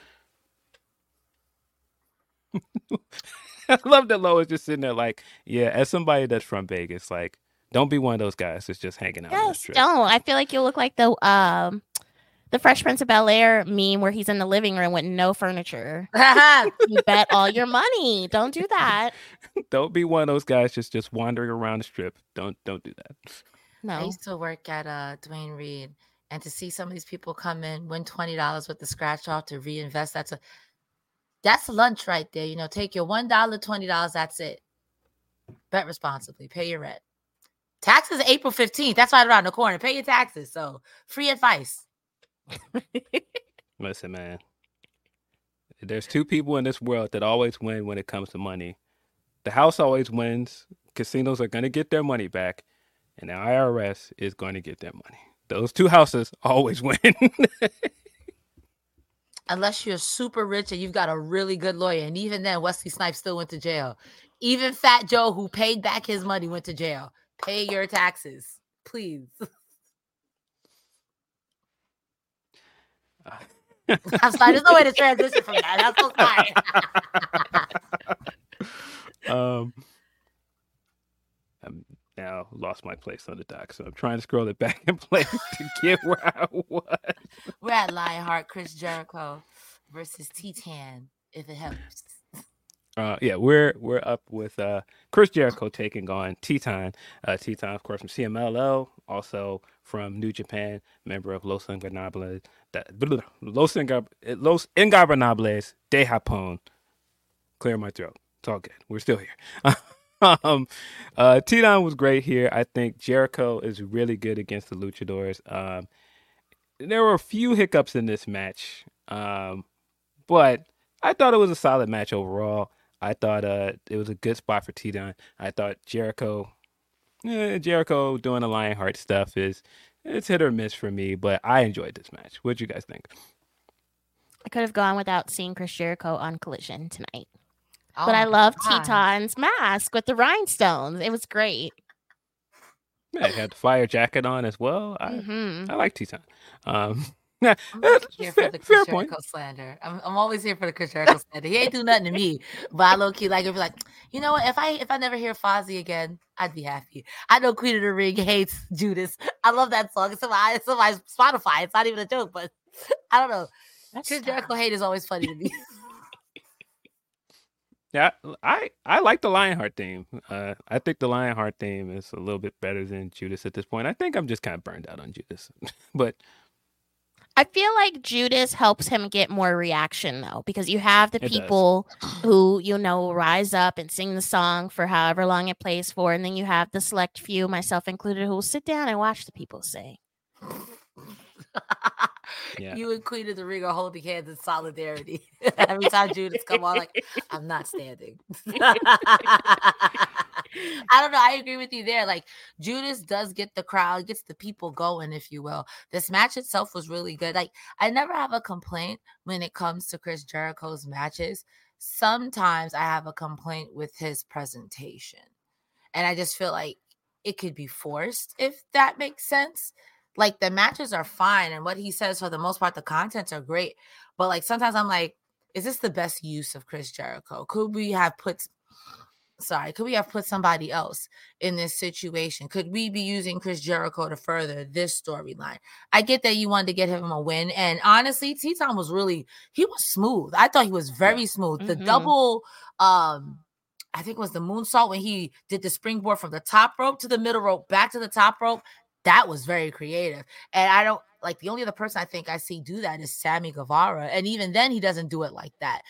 go. I love that Lois just sitting there like, yeah, as somebody that's from Vegas, like, don't be one of those guys that's just hanging out on the strip. Don't. I feel like you'll look like the Fresh Prince of Bel-Air meme where he's in the living room with no furniture. You bet all your money. Don't do that. Don't be one of those guys just wandering around the strip. Don't do that. No. I used to work at Dwayne Reed, and to see some of these people come in, win $20 with the scratch off to reinvest, that's lunch right there. You know, take your $1, $20, that's it. Bet responsibly. Pay your rent. Taxes April 15th. That's right around the corner. Pay your taxes. So, free advice. Listen, man. There's two people in this world that always win when it comes to money. The house always wins. Casinos are going to get their money back. And the IRS is going to get their money. Those two houses always win. Unless you're super rich and you've got a really good lawyer. And even then, Wesley Snipes still went to jail. Even Fat Joe, who paid back his money, went to jail. Pay your taxes, please. I'm sorry. There's no way to transition from that. I'm so sorry. I'm now lost my place on the dock, so I'm trying to scroll it back in place to get where I was. We're at Lionheart, Chris Jericho versus Titan, if it helps. Yeah, we're up with Chris Jericho taking on Titan. Titan, of course, from CMLL, also from New Japan, member of Los Ingobernables de Japón. Clear my throat. It's all good. We're still here. Titan was great here. I think Jericho is really good against the Luchadors. There were a few hiccups in this match, but I thought it was a solid match overall. I thought it was a good spot for Titan. I thought Jericho doing the Lionheart stuff it's hit or miss for me, but I enjoyed this match. What'd you guys think? I could have gone without seeing Chris Jericho on Collision tonight. Oh, but I love Titan's mask with the rhinestones. It was great. Yeah, he had the fire jacket on as well. I like Titan. Yeah, I'm here for the Chris Jericho slander. I'm always here for the Chris Jericho slander. He ain't do nothing to me, but I low key like if like, you know what? If I never hear Fozzy again, I'd be happy. I know Queen of the Ring hates Judas. I love that song. It's on my Spotify. It's not even a joke, but I don't know. Chris Jericho hate is always funny to me. Yeah, I like the Lionheart theme. I think the Lionheart theme is a little bit better than Judas at this point. I think I'm just kind of burned out on Judas, but I feel like Judas helps him get more reaction though, because you have the people who rise up and sing the song for however long it plays for, and then you have the select few, myself included, who will sit down and watch the people sing. Yeah. You and Queen of the Ring are holding hands in solidarity. Every time Judas come on, like, I'm not standing. I don't know. I agree with you there. Like, Judas does get the crowd, gets the people going, if you will. This match itself was really good. Like, I never have a complaint when it comes to Chris Jericho's matches. Sometimes I have a complaint with his presentation. And I just feel like it could be forced, if that makes sense. Like, the matches are fine, and what he says, for the most part, the contents are great. But, like, sometimes I'm like, is this the best use of Chris Jericho? Could we have put somebody else in this situation? Could we be using Chris Jericho to further this storyline? I get that you wanted to get him a win. And honestly, T-Tom was smooth. I thought he was very smooth. Mm-hmm. The double, I think it was the moonsault when he did the springboard from the top rope to the middle rope, back to the top rope. That was very creative. And I don't like, the only other person I think I see do that is Sammy Guevara. And even then he doesn't do it like that.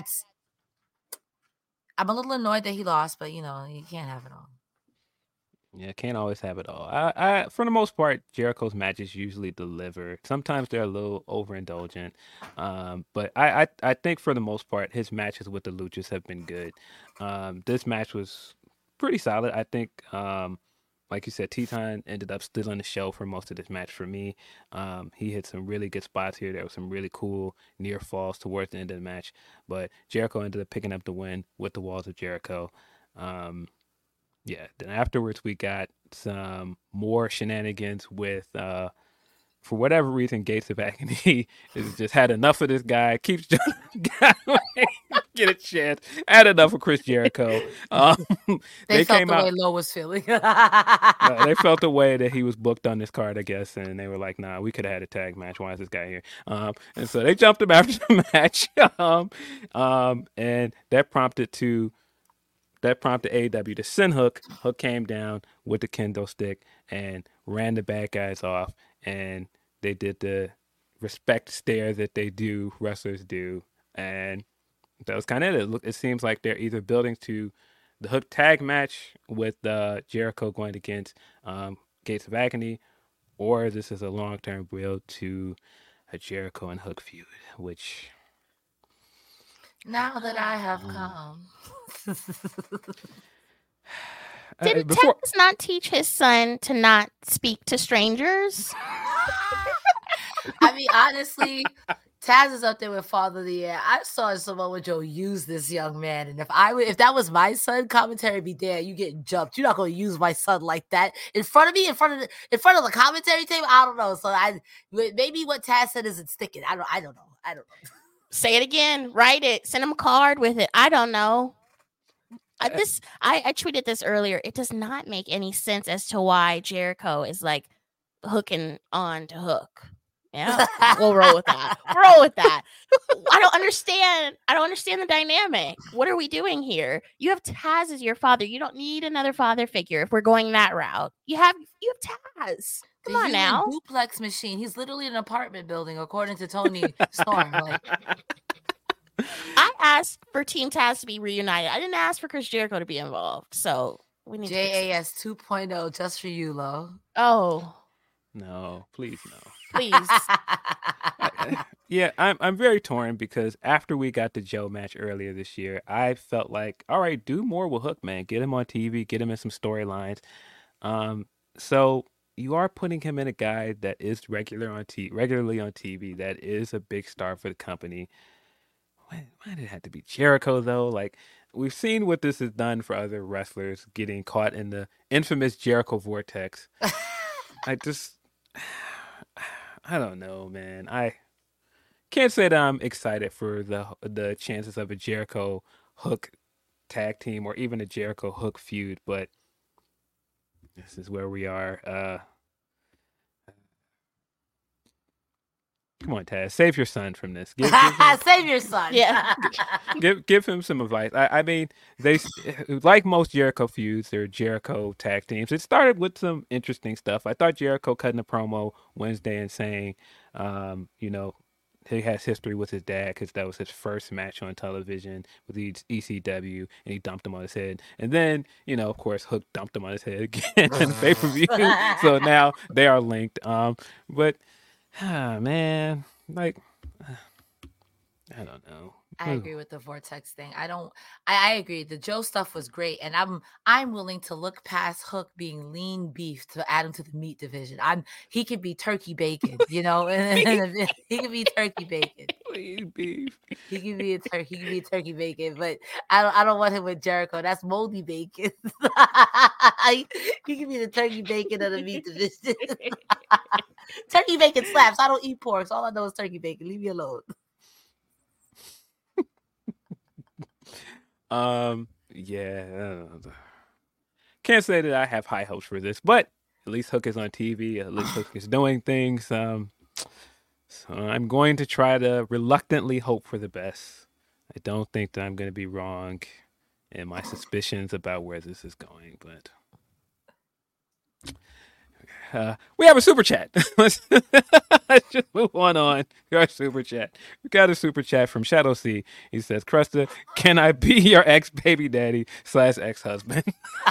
I'm a little annoyed that he lost, but you can't have it all. Yeah, can't always have it all. I for the most part, Jericho's matches usually deliver. Sometimes they're a little overindulgent. But I think for the most part, his matches with the Luchas have been good. This match was pretty solid. I think like you said, Teton ended up stealing the show for most of this match for me. He hit some really good spots here. There were some really cool near falls towards the end of the match. But Jericho ended up picking up the win with the Walls of Jericho. Yeah, then afterwards we got some more shenanigans with, for whatever reason, Gates of Agony has just had enough of this guy. Keeps get a chance. Had enough of Chris Jericho. They felt the way Lowe was feeling. They felt the way that he was booked on this card, I guess, and they were like, "Nah, we could have had a tag match. Why is this guy here?" And so they jumped him after the match, and that prompted AEW to send Hook. Hook came down with the kendo stick and ran the bad guys off, and they did the respect stare that wrestlers do, and that was kind of it. It seems like they're either building to the Hook tag match with Jericho going against Gates of Agony, or this is a long-term build to a Jericho and Hook feud, which... Now that I have come... Did Taz not teach his son to not speak to strangers? I mean, honestly, Taz is up there with Father of the Year. I saw Samoa Joe use this young man, and if that was my son, commentary would be there. You getting jumped. You're not going to use my son like that in front of me, in front of the commentary table. I don't know. So maybe what Taz said isn't sticking. I don't know. Say it again. Write it. Send him a card with it. I don't know. I tweeted this earlier. It does not make any sense as to why Jericho is like hooking on to Hook. Yeah, we'll roll with that. I don't understand the dynamic. What are we doing here? You have Taz as your father. You don't need another father figure if we're going that route. You have Taz. Come on now. Duplex machine. He's literally in an apartment building, according to Tony Storm. I asked for Team Taz to be reunited. I didn't ask for Chris Jericho to be involved. So we need JAS 2.0 just for you, Lo. Oh. No, please no. Please. Yeah, I'm very torn because after we got the Joe match earlier this year, I felt like, all right, do more with Hook, man. Get him on TV, get him in some storylines. So you are putting him in a guy that is regularly on TV, that is a big star for the company. Why did it have to be Jericho, though? Like, we've seen what this has done for other wrestlers getting caught in the infamous Jericho vortex. I I don't know, man. I can't say that I'm excited for the chances of a Jericho Hook tag team or even a Jericho Hook feud, but this is where we are. Come on, Taz, save your son from this. Save your son. Yeah. give him some advice. I mean, they like most Jericho feuds, they're Jericho tag teams. It started with some interesting stuff. I thought Jericho cutting a promo Wednesday and saying, he has history with his dad because that was his first match on television with the ECW, and he dumped him on his head. And then, of course, Hook dumped him on his head again in the pay-per-view. So now they are linked. But man, like, I don't know. I agree with the Vortex thing. I agree. The Joe stuff was great, and I'm willing to look past Hook being lean beef to add him to the meat division. He could be turkey bacon, he could be turkey bacon. Lean beef. He could be turkey bacon, but I don't want him with Jericho. That's moldy bacon. He could be the turkey bacon of the meat division. Turkey bacon slaps. I don't eat pork, so all I know is turkey bacon. Leave me alone. Yeah. Can't say that I have high hopes for this, but at least Hook is on TV. At least Hook is doing things. So I'm going to try to reluctantly hope for the best. I don't think that I'm going to be wrong in my suspicions about where this is going, but we have a super chat. Let's just move on our super chat. We got a super chat from Shadow C. He says, Crusta, can I be your ex-baby daddy / ex-husband?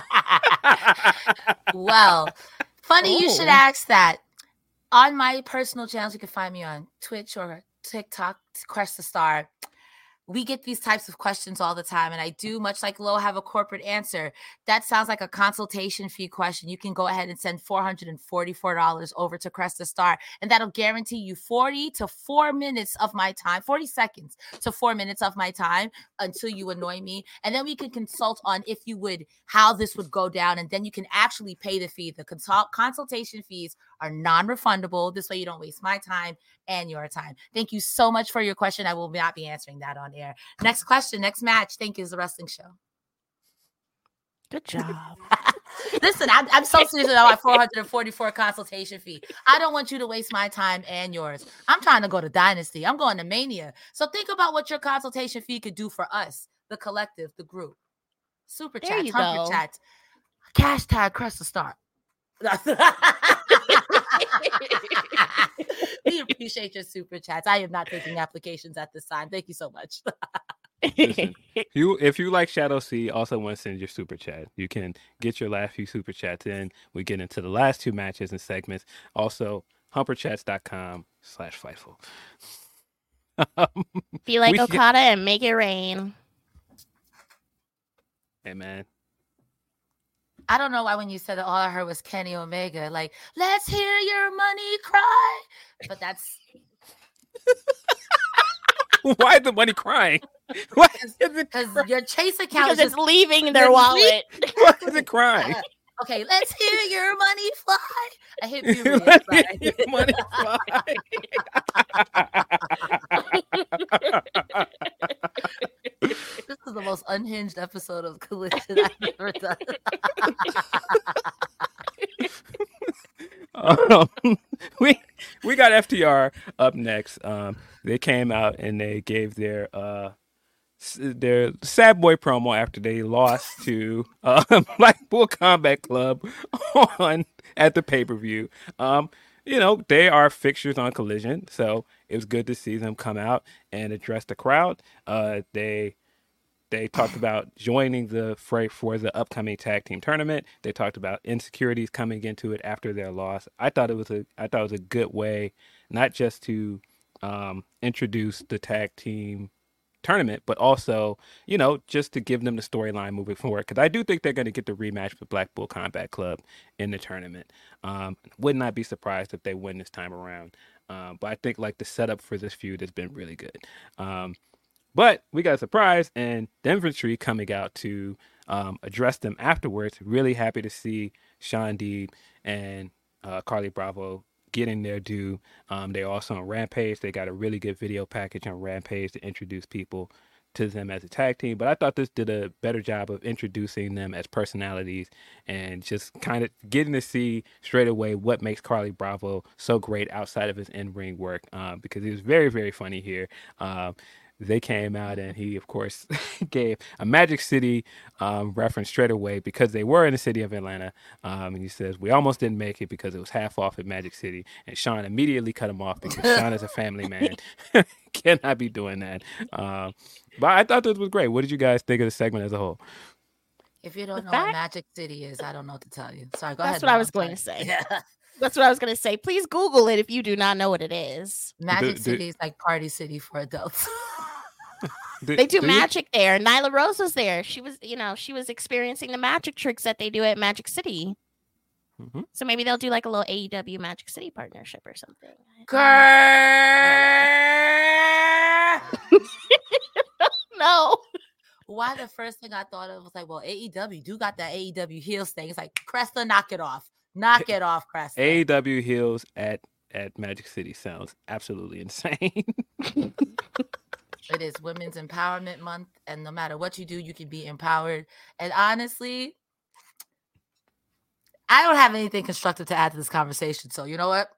Well, funny you should ask that. On my personal channels, you can find me on Twitch or TikTok, Crest the Star. We get these types of questions all the time, and I do, much like Lo, have a corporate answer. That sounds like a consultation fee question. You can go ahead and send $444 over to Crest the Star, and that'll guarantee you 40 to 4 minutes of my time, 40 seconds to 4 minutes of my time until you annoy me. And then we can consult on how this would go down, and then you can actually pay the fee. The consultation fees are non-refundable. This way you don't waste my time and your time. Thank you so much for your question. I will not be answering that on air. Next question, next match. Thank you. Is the wrestling show. Good job. Listen, I'm so serious about my $444 consultation fee. I don't want you to waste my time and yours. I'm trying to go to Dynasty. I'm going to Mania. So think about what your consultation fee could do for us, the collective, the group. Super chat, Humper chat, hashtag Crest the Star. We appreciate your super chats. I am not taking applications at this time. Thank you so much. Listen, if you like Shadow C, also want to send your super chat, you can get your last few super chats in. We get into the last two matches and segments. Also, humperchats.com/Fightful. Be like Okada and make it rain. Hey, man. I don't know why when you said that all I heard was Kenny Omega, like, let's hear your money cry. But that's... Why is the money crying? Because your Chase account is leaving their wallet. Why is it crying? Okay, let's hear your money fly. I hit puberty. Your money fly. This is the most unhinged episode of Collision I've ever done. We got FTR up next. They came out and they gave their sad boy promo after they lost to Blackpool Combat Club at the pay-per-view. They are fixtures on Collision, so it was good to see them come out and address the crowd. They talked about joining the fray for the upcoming tag team tournament. They talked about insecurities coming into it after their loss. I thought it was a good way, not just to introduce the tag team tournament, but also, just to give them the storyline moving forward. Because I do think they're going to get the rematch with Blackpool Combat Club in the tournament. Would not be surprised if they win this time around. But I think the setup for this feud has been really good. But we got a surprise, and the infantry coming out to address them afterwards. Really happy to see Sean Deeb and Carly Bravo getting their due. They're also on Rampage. They got a really good video package on Rampage to introduce people to them as a tag team. But I thought this did a better job of introducing them as personalities and just kind of getting to see straight away what makes Carly Bravo so great outside of his in-ring work, because he was very, very funny here. They came out and he, of course, gave a Magic City reference straight away because they were in the city of Atlanta. And he says, we almost didn't make it because it was half off at Magic City. And Sean immediately cut him off because Sean is a family man. Cannot be doing that. But I thought this was great. What did you guys think of the segment as a whole? If you don't know what Magic City is, I don't know what to tell you. Sorry, go ahead. That's what I was going to say. Yeah. That's what I was going to say. Please Google it if you do not know what it is. Magic City is like Party City for adults. They do magic there. Nyla Rose was there. She was experiencing the magic tricks that they do at Magic City. Mm-hmm. So maybe they'll do like a little AEW Magic City partnership or something. Girl! No. Why the first thing I thought of was like, well, AEW do got that AEW heels thing. It's like, Cresta, knock it off. Knock it off, Cresta. AEW heels at Magic City sounds absolutely insane. It is Women's Empowerment Month, and no matter what you do, you can be empowered. And honestly, I don't have anything constructive to add to this conversation. So you know what?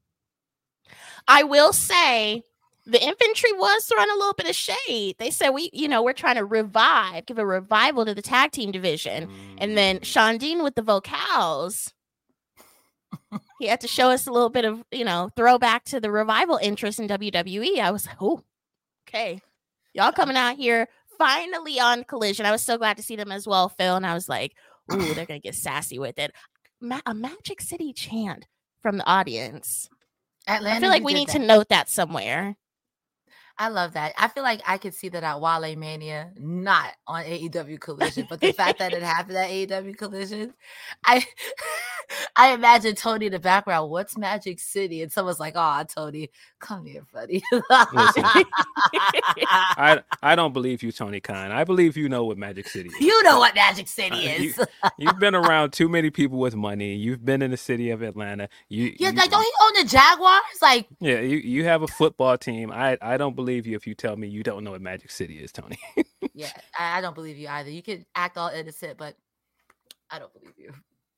I will say the infantry was throwing a little bit of shade. They said we're trying to give a revival to the tag team division. And then Sean Dean with the vocals, he had to show us a little bit of, throwback to the revival interest in WWE. I was like, oh, okay. Y'all coming out here finally on Collision. I was so glad to see them as well, Phil. And I was like, ooh, they're going to get sassy with it. A Magic City chant from the audience. Atlanta, I feel like we need to note that somewhere. I love that. I feel like I could see that at Wale Mania, not on AEW Collision, but the fact that it happened at AEW Collision, I imagine Tony in the background, what's Magic City? And someone's like, oh, Tony, come here, buddy. Listen, I don't believe you, Tony Khan. I believe you know what Magic City is. You know what Magic City is. You've been around too many people with money. You've been in the city of Atlanta. Like, don't he own the Jaguars? Like, yeah, you have a football team. I don't believe you if you tell me you don't know what Magic City is, Tony. Yeah, I don't believe you either. You could act all innocent, but I don't believe you.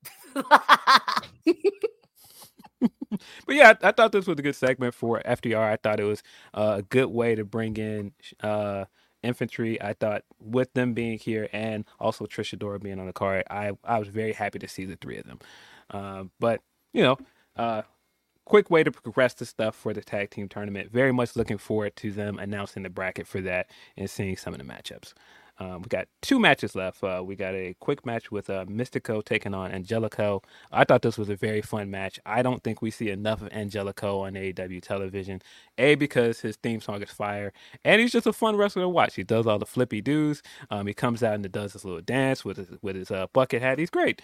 But yeah, I thought this was a good segment for FTR. I thought it was a good way to bring in infantry. I thought with them being here and also Trish Adora being on the card, I was very happy to see the three of them. But quick way to progress the stuff for the tag team tournament. Very much looking forward to them announcing the bracket for that and seeing some of the matchups. We got 2 matches left. We got a quick match with Mystico taking on Angelico. I thought this was a very fun match. I don't think we see enough of Angelico on AEW television. Because his theme song is fire, and he's just a fun wrestler to watch. He does all the flippy doos. He comes out and does this little dance with his bucket hat. He's great.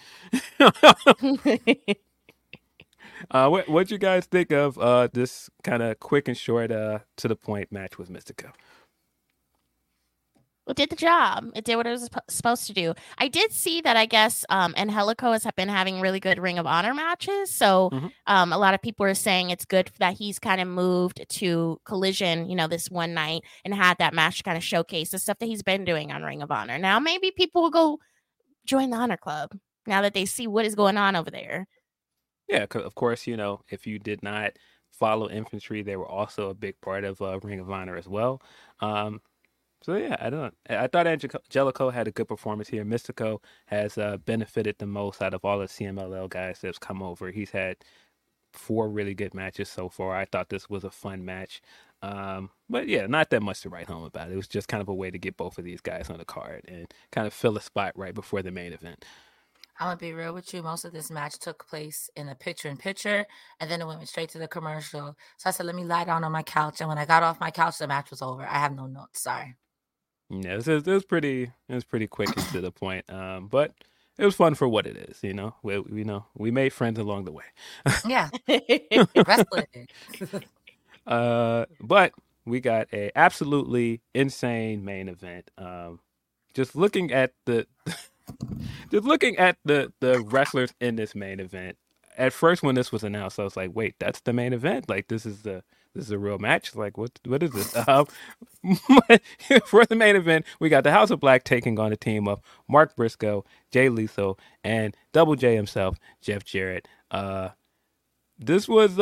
What'd you guys think of this kind of quick and short, to the point match with Mystico? It did the job. It did what it was supposed to do. I did see that, I guess, Angelico has been having really good Ring of Honor matches. So a lot of people are saying it's good that he's kind of moved to Collision, this one night and had that match to kind of showcase the stuff that he's been doing on Ring of Honor. Now, maybe people will go join the Honor Club now that they see what is going on over there. Yeah, of course, if you did not follow Infantry, they were also a big part of Ring of Honor as well. So yeah, I thought Angelico had a good performance here. Mystico has benefited the most out of all the CMLL guys that's come over. He's had 4 really good matches so far. I thought this was a fun match. But yeah, not that much to write home about. It was just kind of a way to get both of these guys on the card and kind of fill a spot right before the main event. I'm going to be real with you. Most of this match took place in a picture-in-picture, and then it went straight to the commercial. So I said, let me lie down on my couch. And when I got off my couch, the match was over. I have no notes. Sorry. Yeah, it was pretty quick and to the point. But it was fun for what it is, We made friends along the way. Yeah. Wrestling. But we got a absolutely insane main event. Just looking at the wrestlers in this main event, at first when this was announced, I was like, wait, that's the main event? Like, this is a real match? Like, what is this? For the main event, we got the House of Black taking on a team of Mark Briscoe, Jay Lethal, and Double J himself, Jeff Jarrett. This was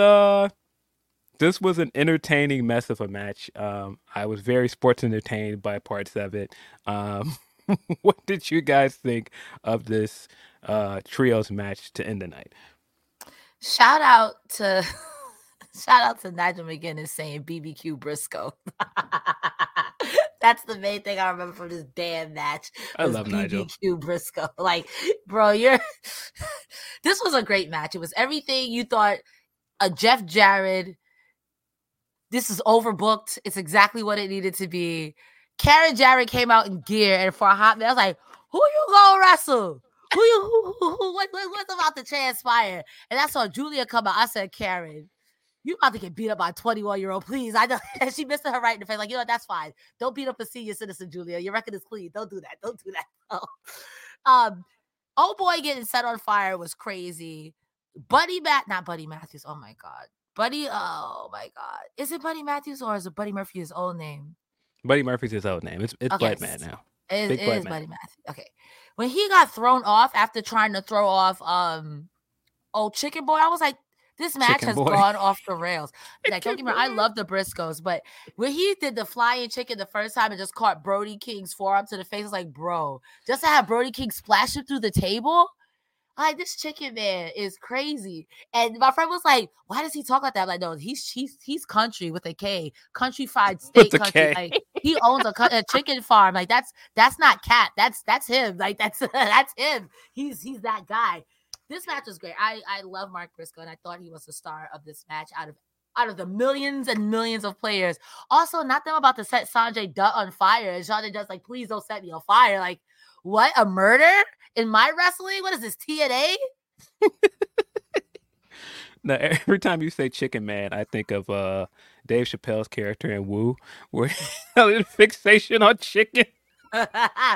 an entertaining mess of a match. I was very sports entertained by parts of it. What did you guys think of this trios match to end the night? Shout out to Nigel McGuinness saying BBQ Briscoe. That's the main thing I remember from this damn match. I love Nigel. BBQ Briscoe. Like, bro, this was a great match. It was everything you thought a Jeff Jarrett. This is overbooked. It's exactly what it needed to be. Karen Jarrett came out in gear, and for a hot minute, I was like, who you gonna wrestle? What's about to transpire? And I saw Julia come out. I said, Karen, you about to get beat up by a 21-year-old, please. I know. And she missed her right in the face. Like, that's fine. Don't beat up a senior citizen, Julia. Your record is clean. Don't do that. Oh boy, getting set on fire was crazy. Not Buddy Matthews. Oh my God. Oh my God. Is it Buddy Matthews or is it Buddy Murphy his old name? Buddy Murphy's his old name. It's okay. Blood Man now. It is Buddy Matthews. Okay. When he got thrown off after trying to throw off old Chicken Boy, I was like, this match has gone off the rails. Like, don't get me wrong, I love the Briscoes, but when he did the flying chicken the first time and just caught Brody King's forearm to the face, I was like, bro, just to have Brody King splash him through the table, like, this Chicken Man is crazy. And my friend was like, why does he talk like that? I'm like, no, he's country with a K, country fried steak country. Like, he owns a chicken farm. Like, that's not Cat. That's him. Like, that's him. He's that guy. This match was great. I love Mark Briscoe, and I thought he was the star of this match out of the millions and millions of players. Also, not them about to set Sanjay Dutt on fire. And Sanjay Dutt's like, please don't set me on fire. Like, what? A murder in my wrestling? What is this, TNA? Now, every time you say Chicken Man, I think of Dave Chappelle's character in Woo, where he had a fixation on chicken. I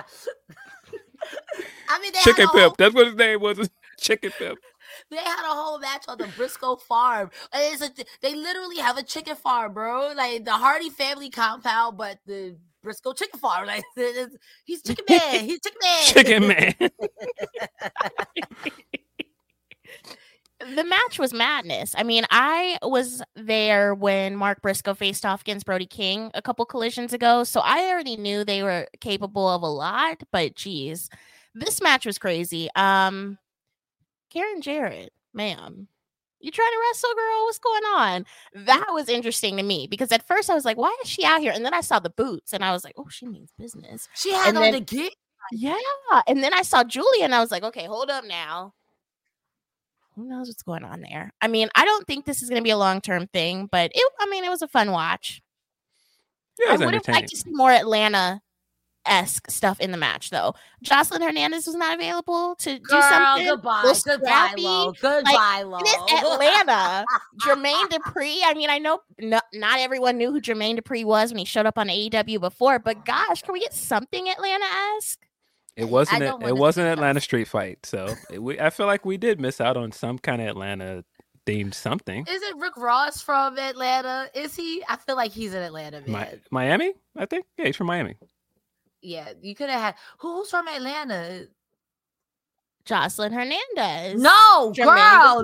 mean, Chicken Pimp. That's what his name was. Chicken Pimp. They had a whole match on the Briscoe farm. They literally have a chicken farm, bro. Like the Hardy family compound, but the Briscoe chicken farm. Like, he's Chicken Man. He's Chicken Man. Chicken Man. The match was madness. I mean, I was there when Mark Briscoe faced off against Brody King a couple collisions ago, so I already knew they were capable of a lot, but geez, this match was crazy. Karen Jarrett, ma'am, you trying to wrestle, girl? What's going on? That was interesting to me because at first I was like, why is she out here? And then I saw the boots and I was like, oh, she means business. She had on the gear. Yeah. And then I saw Julia and I was like, okay, hold up now. Who knows what's going on there? I mean, I don't think this is going to be a long-term thing, but it was a fun watch. Yeah, I would have liked to see more Atlanta-esque stuff in the match, though. Jocelyn Hernandez was not available to do something. Goodbye, Lo. Goodbye, Lo. It's Atlanta. Jermaine Dupri. I mean, I know not everyone knew who Jermaine Dupri was when he showed up on AEW before, but gosh, can we get something Atlanta-esque? It wasn't Atlanta Street Fight, so I feel like we did miss out on some kind of Atlanta themed something. Is it Rick Ross from Atlanta? Is he? I feel like he's in Atlanta, man. Miami, I think. Yeah, he's from Miami. Yeah, you could have had who's from Atlanta? Jocelyn Hernandez. No, girl.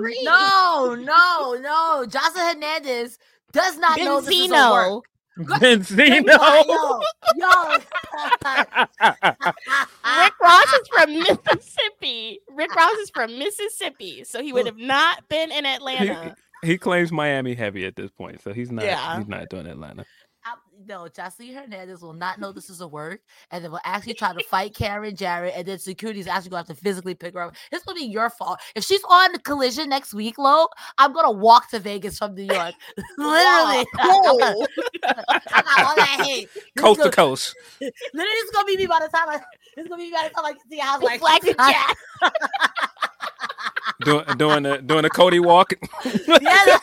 No. Jocelyn Hernandez does not know this is a work. Benzino. Yo. Rick Ross is from Mississippi. So he would have not been in Atlanta. He claims Miami heavy at this point, so he's not doing Atlanta. No, Jocelyn Hernandez will not know this is a work, and then will actually try to fight Karen Jarrett, and then security's actually going to have to physically pick her up. It's going to be your fault. If she's on the Collision next week, Lo, I'm going to walk to Vegas from New York. Literally. Cool. I got all that hate. Coast to coast. Literally, it's going to be me by the time I can see a house like Black and Jack. doing a Cody walk. Yeah.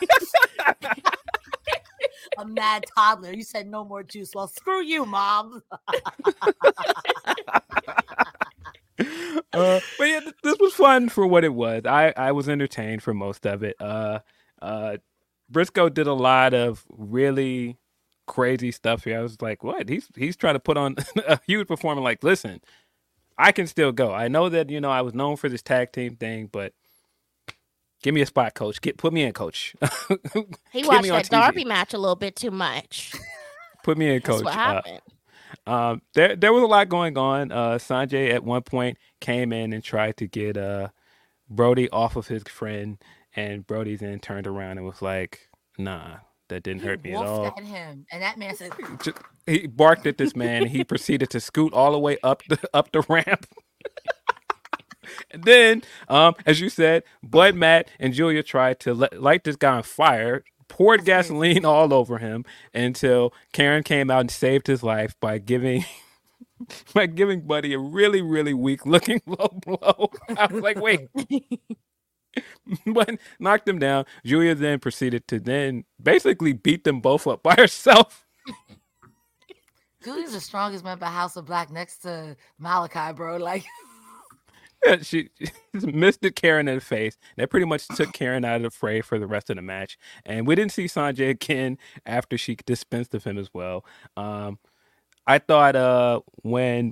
A mad toddler. You said no more juice. Well, screw you, Mom. But yeah, this was fun for what it was. I was entertained for most of it. Briscoe did a lot of really crazy stuff here. I was like, what? He's trying to put on a huge performance. Like, listen, I can still go. I know that, I was known for this tag team thing, but give me a spot, coach. Put me in, coach. He watched that Darby match a little bit too much. Put me in, coach. That's what happened. There was a lot going on. Sanjay at one point came in and tried to get Brody off of his friend, and Brody then turned around and was like, nah, that didn't hurt me at all. At him, and that man said, he barked at this man, and he proceeded to scoot all the way up the ramp. And then, as you said, Bud, Matt, and Julia tried to light this guy on fire, poured gasoline all over him until Karen came out and saved his life by giving Buddy a really, really weak looking low blow. I was like, wait. But knocked him down. Julia then proceeded to then basically beat them both up by herself. Julia's the strongest member of House of Black next to Malachi, bro. Like, yeah, she missed Karen in the face. That pretty much took Karen out of the fray for the rest of the match. And we didn't see Sanjay again after she dispensed of him as well. I thought when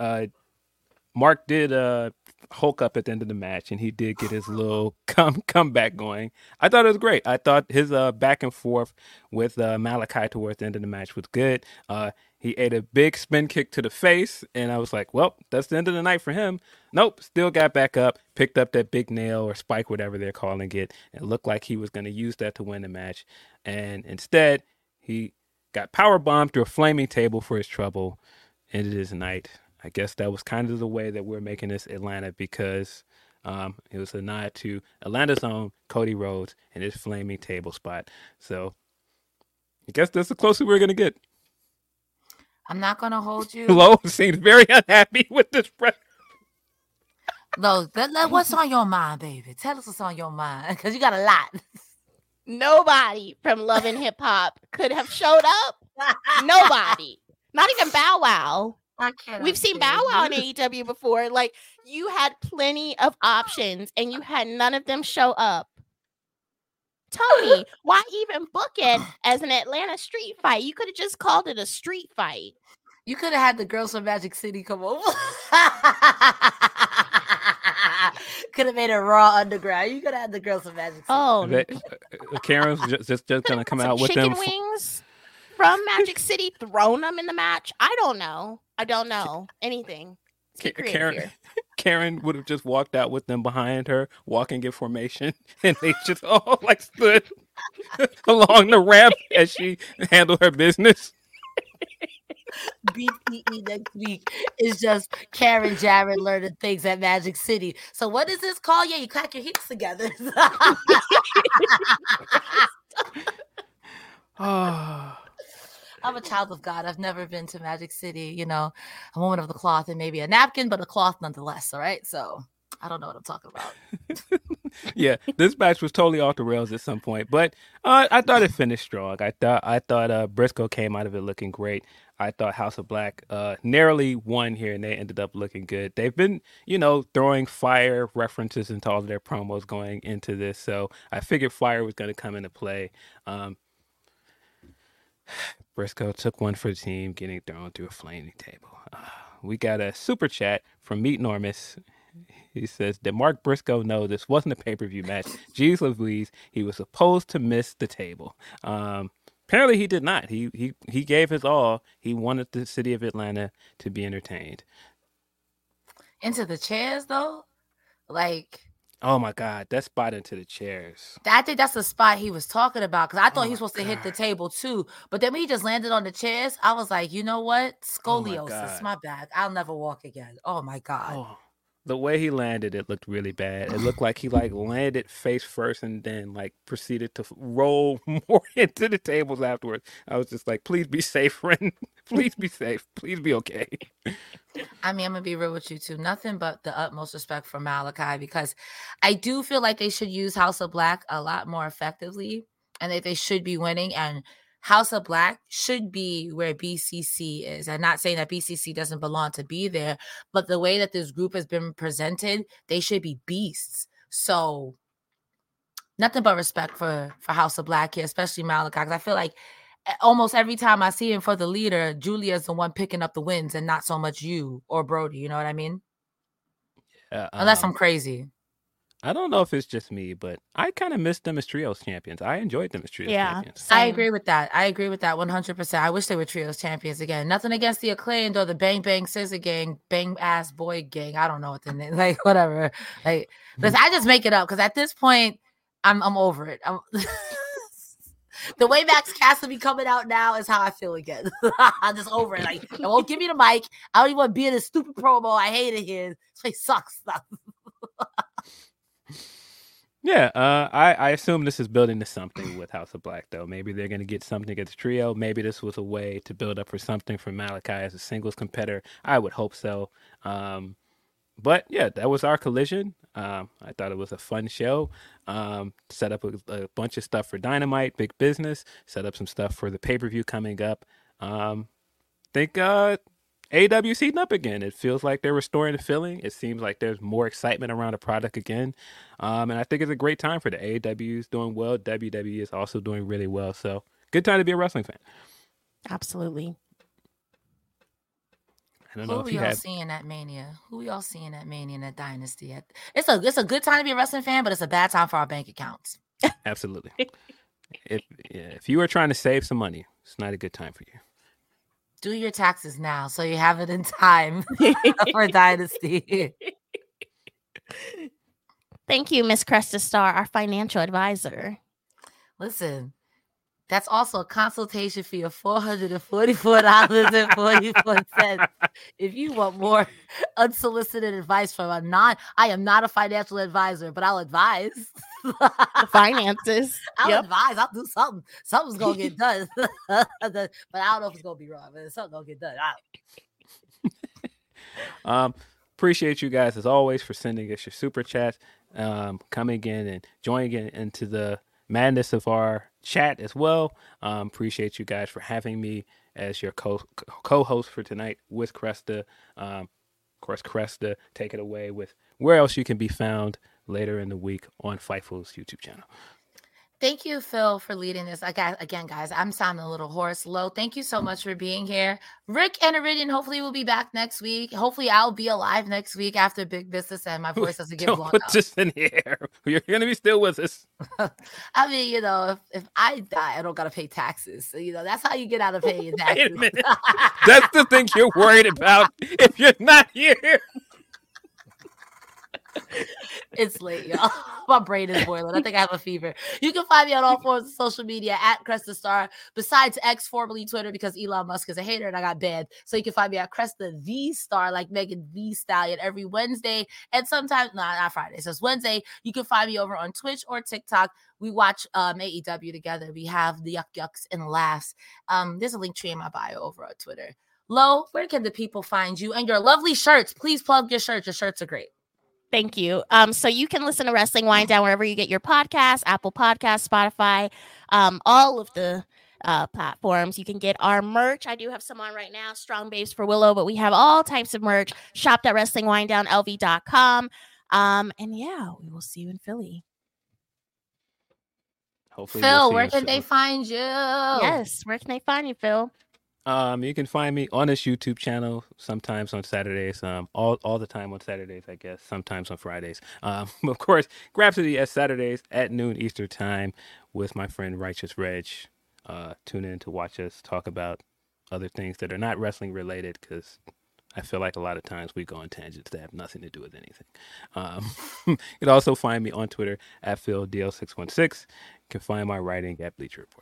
Mark did Hulk up at the end of the match, and he did get his little comeback going. I thought it was great. I thought his back and forth with Malachi towards the end of the match was good. He ate a big spin kick to the face, and I was like, well, that's the end of the night for him. Nope, still got back up, picked up that big nail or spike, whatever they're calling it, and looked like he was going to use that to win the match. And instead, he got powerbombed through a flaming table for his trouble, ended his night. I guess that was kind of the way that we're making this Atlanta, because it was a nod to Atlanta's own Cody Rhodes and his flaming table spot. So I guess that's the closest we're going to get. I'm not going to hold you. Lo seems very unhappy with this press. No, what's on your mind, baby? Tell us what's on your mind, because you got a lot. Nobody from Love and Hip Hop could have showed up. Nobody. Not even Bow Wow. We've seen Bow Wow in AEW before. Like, you had plenty of options, and you had none of them show up. Tony, why even book it as an Atlanta street fight? You could have just called it a street fight. You could have had the girls from Magic City come over. Could have made it Raw Underground. You could have had the girls from Magic City. Oh, Karen's just gonna come out with chicken them wings from Magic City, thrown them in the match. I don't know anything. Karen would have just walked out with them behind her, walking in formation, and they just all like stood along the ramp as she handled her business. BTE next week is just Karen Jarrett learning things at Magic City. So what is this called? Yeah, you crack your heels together. I'm a child of God. I've never been to Magic City, a woman of the cloth and maybe a napkin, but a cloth nonetheless. All right. So I don't know what I'm talking about. Yeah, this match was totally off the rails at some point, but I thought it finished strong. I thought Briscoe came out of it looking great. I thought House of Black narrowly won here, and they ended up looking good. They've been, throwing Fire references into all of their promos going into this, so I figured Fire was going to come into play. Briscoe took one for the team, getting thrown through a flaming table. We got a super chat from Meet Normus. He says, did Mark Briscoe know this wasn't a pay-per-view match? Jeez Louise, he was supposed to miss the table. Apparently he did not. He gave his all. He wanted the city of Atlanta to be entertained. Into the chairs, though? Like... Oh, my God. That spot into the chairs. I think that's the spot he was talking about, because I thought he was supposed to hit the table, too. But then when he just landed on the chairs, I was like, you know what? Scoliosis. My bad. I'll never walk again. Oh, my God. Oh. The way he landed, it looked really bad. It looked like he landed face first and then proceeded to roll more into the tables afterwards. I was just like, please be safe, friend. Please be safe. Please be okay. I mean, I'm going to be real with you too. Nothing but the utmost respect for Malachi, because I do feel like they should use House of Black a lot more effectively, and that they should be winning. And House of Black should be where BCC is. I'm not saying that BCC doesn't belong to be there, but the way that this group has been presented, they should be beasts. So nothing but respect for House of Black here, especially Malachi, because I feel like almost every time I see him for the leader, Julia's the one picking up the wins and not so much you or Brody. You know what I mean? Unless I'm crazy. I don't know if it's just me, but I kind of missed them as trios champions. I enjoyed them as trios champions. I agree with that. 100%. I wish they were trios champions again. Nothing against the Acclaimed or the Bang Bang Scissor Gang, Bang Ass Boy Gang. I don't know what the name, like whatever. Like, listen, I just make it up because at this point, I'm over it. The way Max Caster be coming out now is how I feel again. I'm just over it. Like, it won't give me the mic. I don't even want to be in this stupid promo. I hate it here. This place sucks. Yeah, I assume this is building to something with House of Black, though. Maybe they're going to get something at the trio. Maybe this was a way to build up for something for Malachi as a singles competitor. I would hope so. But yeah, that was our collision. I thought it was a fun show. Set up a bunch of stuff for Dynamite, big business. Set up some stuff for the pay-per-view coming up. Think AEW heating up again. It feels like they're restoring the feeling. It seems like there's more excitement around the product again. And I think it's a great time for the AEW is doing well. WWE is also doing really well. So good time to be a wrestling fan. Absolutely. I don't know if you have seeing at Mania. Who y'all seeing at Mania and at Dynasty? It's a good time to be a wrestling fan, but it's a bad time for our bank accounts. Absolutely. If you are trying to save some money, it's not a good time for you. Do your taxes now so you have it in time for Dynasty. Thank you, Miss Cresta Star, our financial advisor. Listen, that's also a consultation fee of $444.44. If you want more unsolicited advice from I am not a financial advisor, but I'll advise. The finances. I'll advise. I'll do something. Something's going to get done. But I don't know if it's going to be wrong, but something's going to get done. Appreciate you guys, as always, for sending us your super chats, coming in and joining into the madness of our chat as well. Appreciate you guys for having me as your co-host for tonight with Cresta. Of course, Cresta, take it away with where else you can be found later in the week on Fightful's YouTube channel. Thank you, Phil, for leading this. Again, guys, I'm sounding a little hoarse. Low, thank you so much for being here. Rick and Iridian, hopefully we'll be back next week. Hopefully I'll be alive next week after Big Business and my voice doesn't get blown out. Put this in the air. You're going to be still with us. I mean, if I die, I don't got to pay taxes. So, that's how you get out of paying taxes. Wait a minute. That's the thing you're worried about if you're not here. It's late, y'all. My brain is boiling. I think I have a fever. You can find me on all forms of social media at Cresta Star, besides X, formerly Twitter, because Elon Musk is a hater and I got banned. So you can find me at Cresta the Star, like Megan the Stallion, every Wednesday and sometimes not Friday. So it's Wednesday. You can find me over on Twitch or TikTok. We watch AEW together. We have the Yuck Yucks and Laughs. There's a link tree in my bio over on Twitter. Lo, where can the people find you and your lovely shirts? Please plug your shirts. Your shirts are great. Thank you. So you can listen to Wrestling Wind Down wherever you get your podcasts, Apple Podcasts, Spotify, all of the platforms. You can get our merch. I do have some on right now, Strong Babes for Willow, but we have all types of merch. Shop at WrestlingWindDownLV.com. And yeah, we will see you in Philly. Hopefully Phil, where can they find you? Yes, where can they find you, Phil? You can find me on this YouTube channel, sometimes on Saturdays, all the time on Saturdays, I guess, sometimes on Fridays. Of course, Grapsody at Saturdays at noon Eastern time with my friend Righteous Reg. Tune in to watch us talk about other things that are not wrestling related, because I feel like a lot of times we go on tangents that have nothing to do with anything. You can also find me on Twitter at PhilDL616. You can find my writing at Bleacher Report.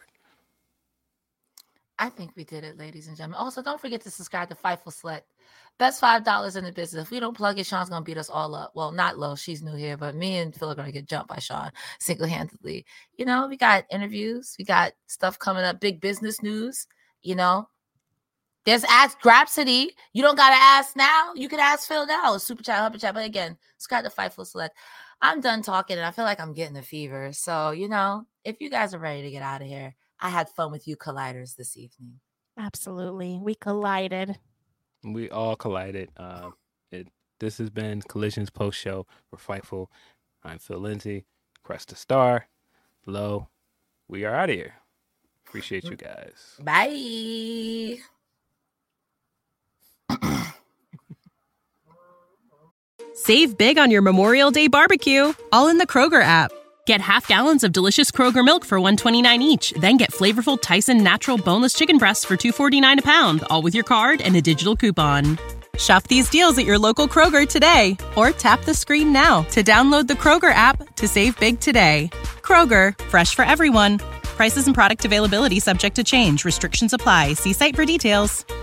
I think we did it, ladies and gentlemen. Also, don't forget to subscribe to Fightful Select. Best $5 in the business. If we don't plug it, Sean's going to beat us all up. Well, not Lo. She's new here, but me and Phil are going to get jumped by Sean single-handedly. We got interviews. We got stuff coming up. Big business news. There's Ask Grapsody. You don't got to ask now. You can ask Phil now. Super chat, Humper chat. But again, subscribe to Fightful Select. I'm done talking, and I feel like I'm getting a fever. So, if you guys are ready to get out of here, I had fun with you colliders this evening. Absolutely. We collided. We all collided. This has been Collision's post show for Fightful. I'm Phil Lindsay, Cresta Star, Low. We are out of here. Appreciate you guys. Bye. Save big on your Memorial Day barbecue, all in the Kroger app. Get half gallons of delicious Kroger milk for $1.29 each. Then get flavorful Tyson natural boneless chicken breasts for $2.49 a pound, all with your card and a digital coupon. Shop these deals at your local Kroger today, or tap the screen now to download the Kroger app to save big today. Kroger, fresh for everyone. Prices and product availability subject to change. Restrictions apply. See site for details.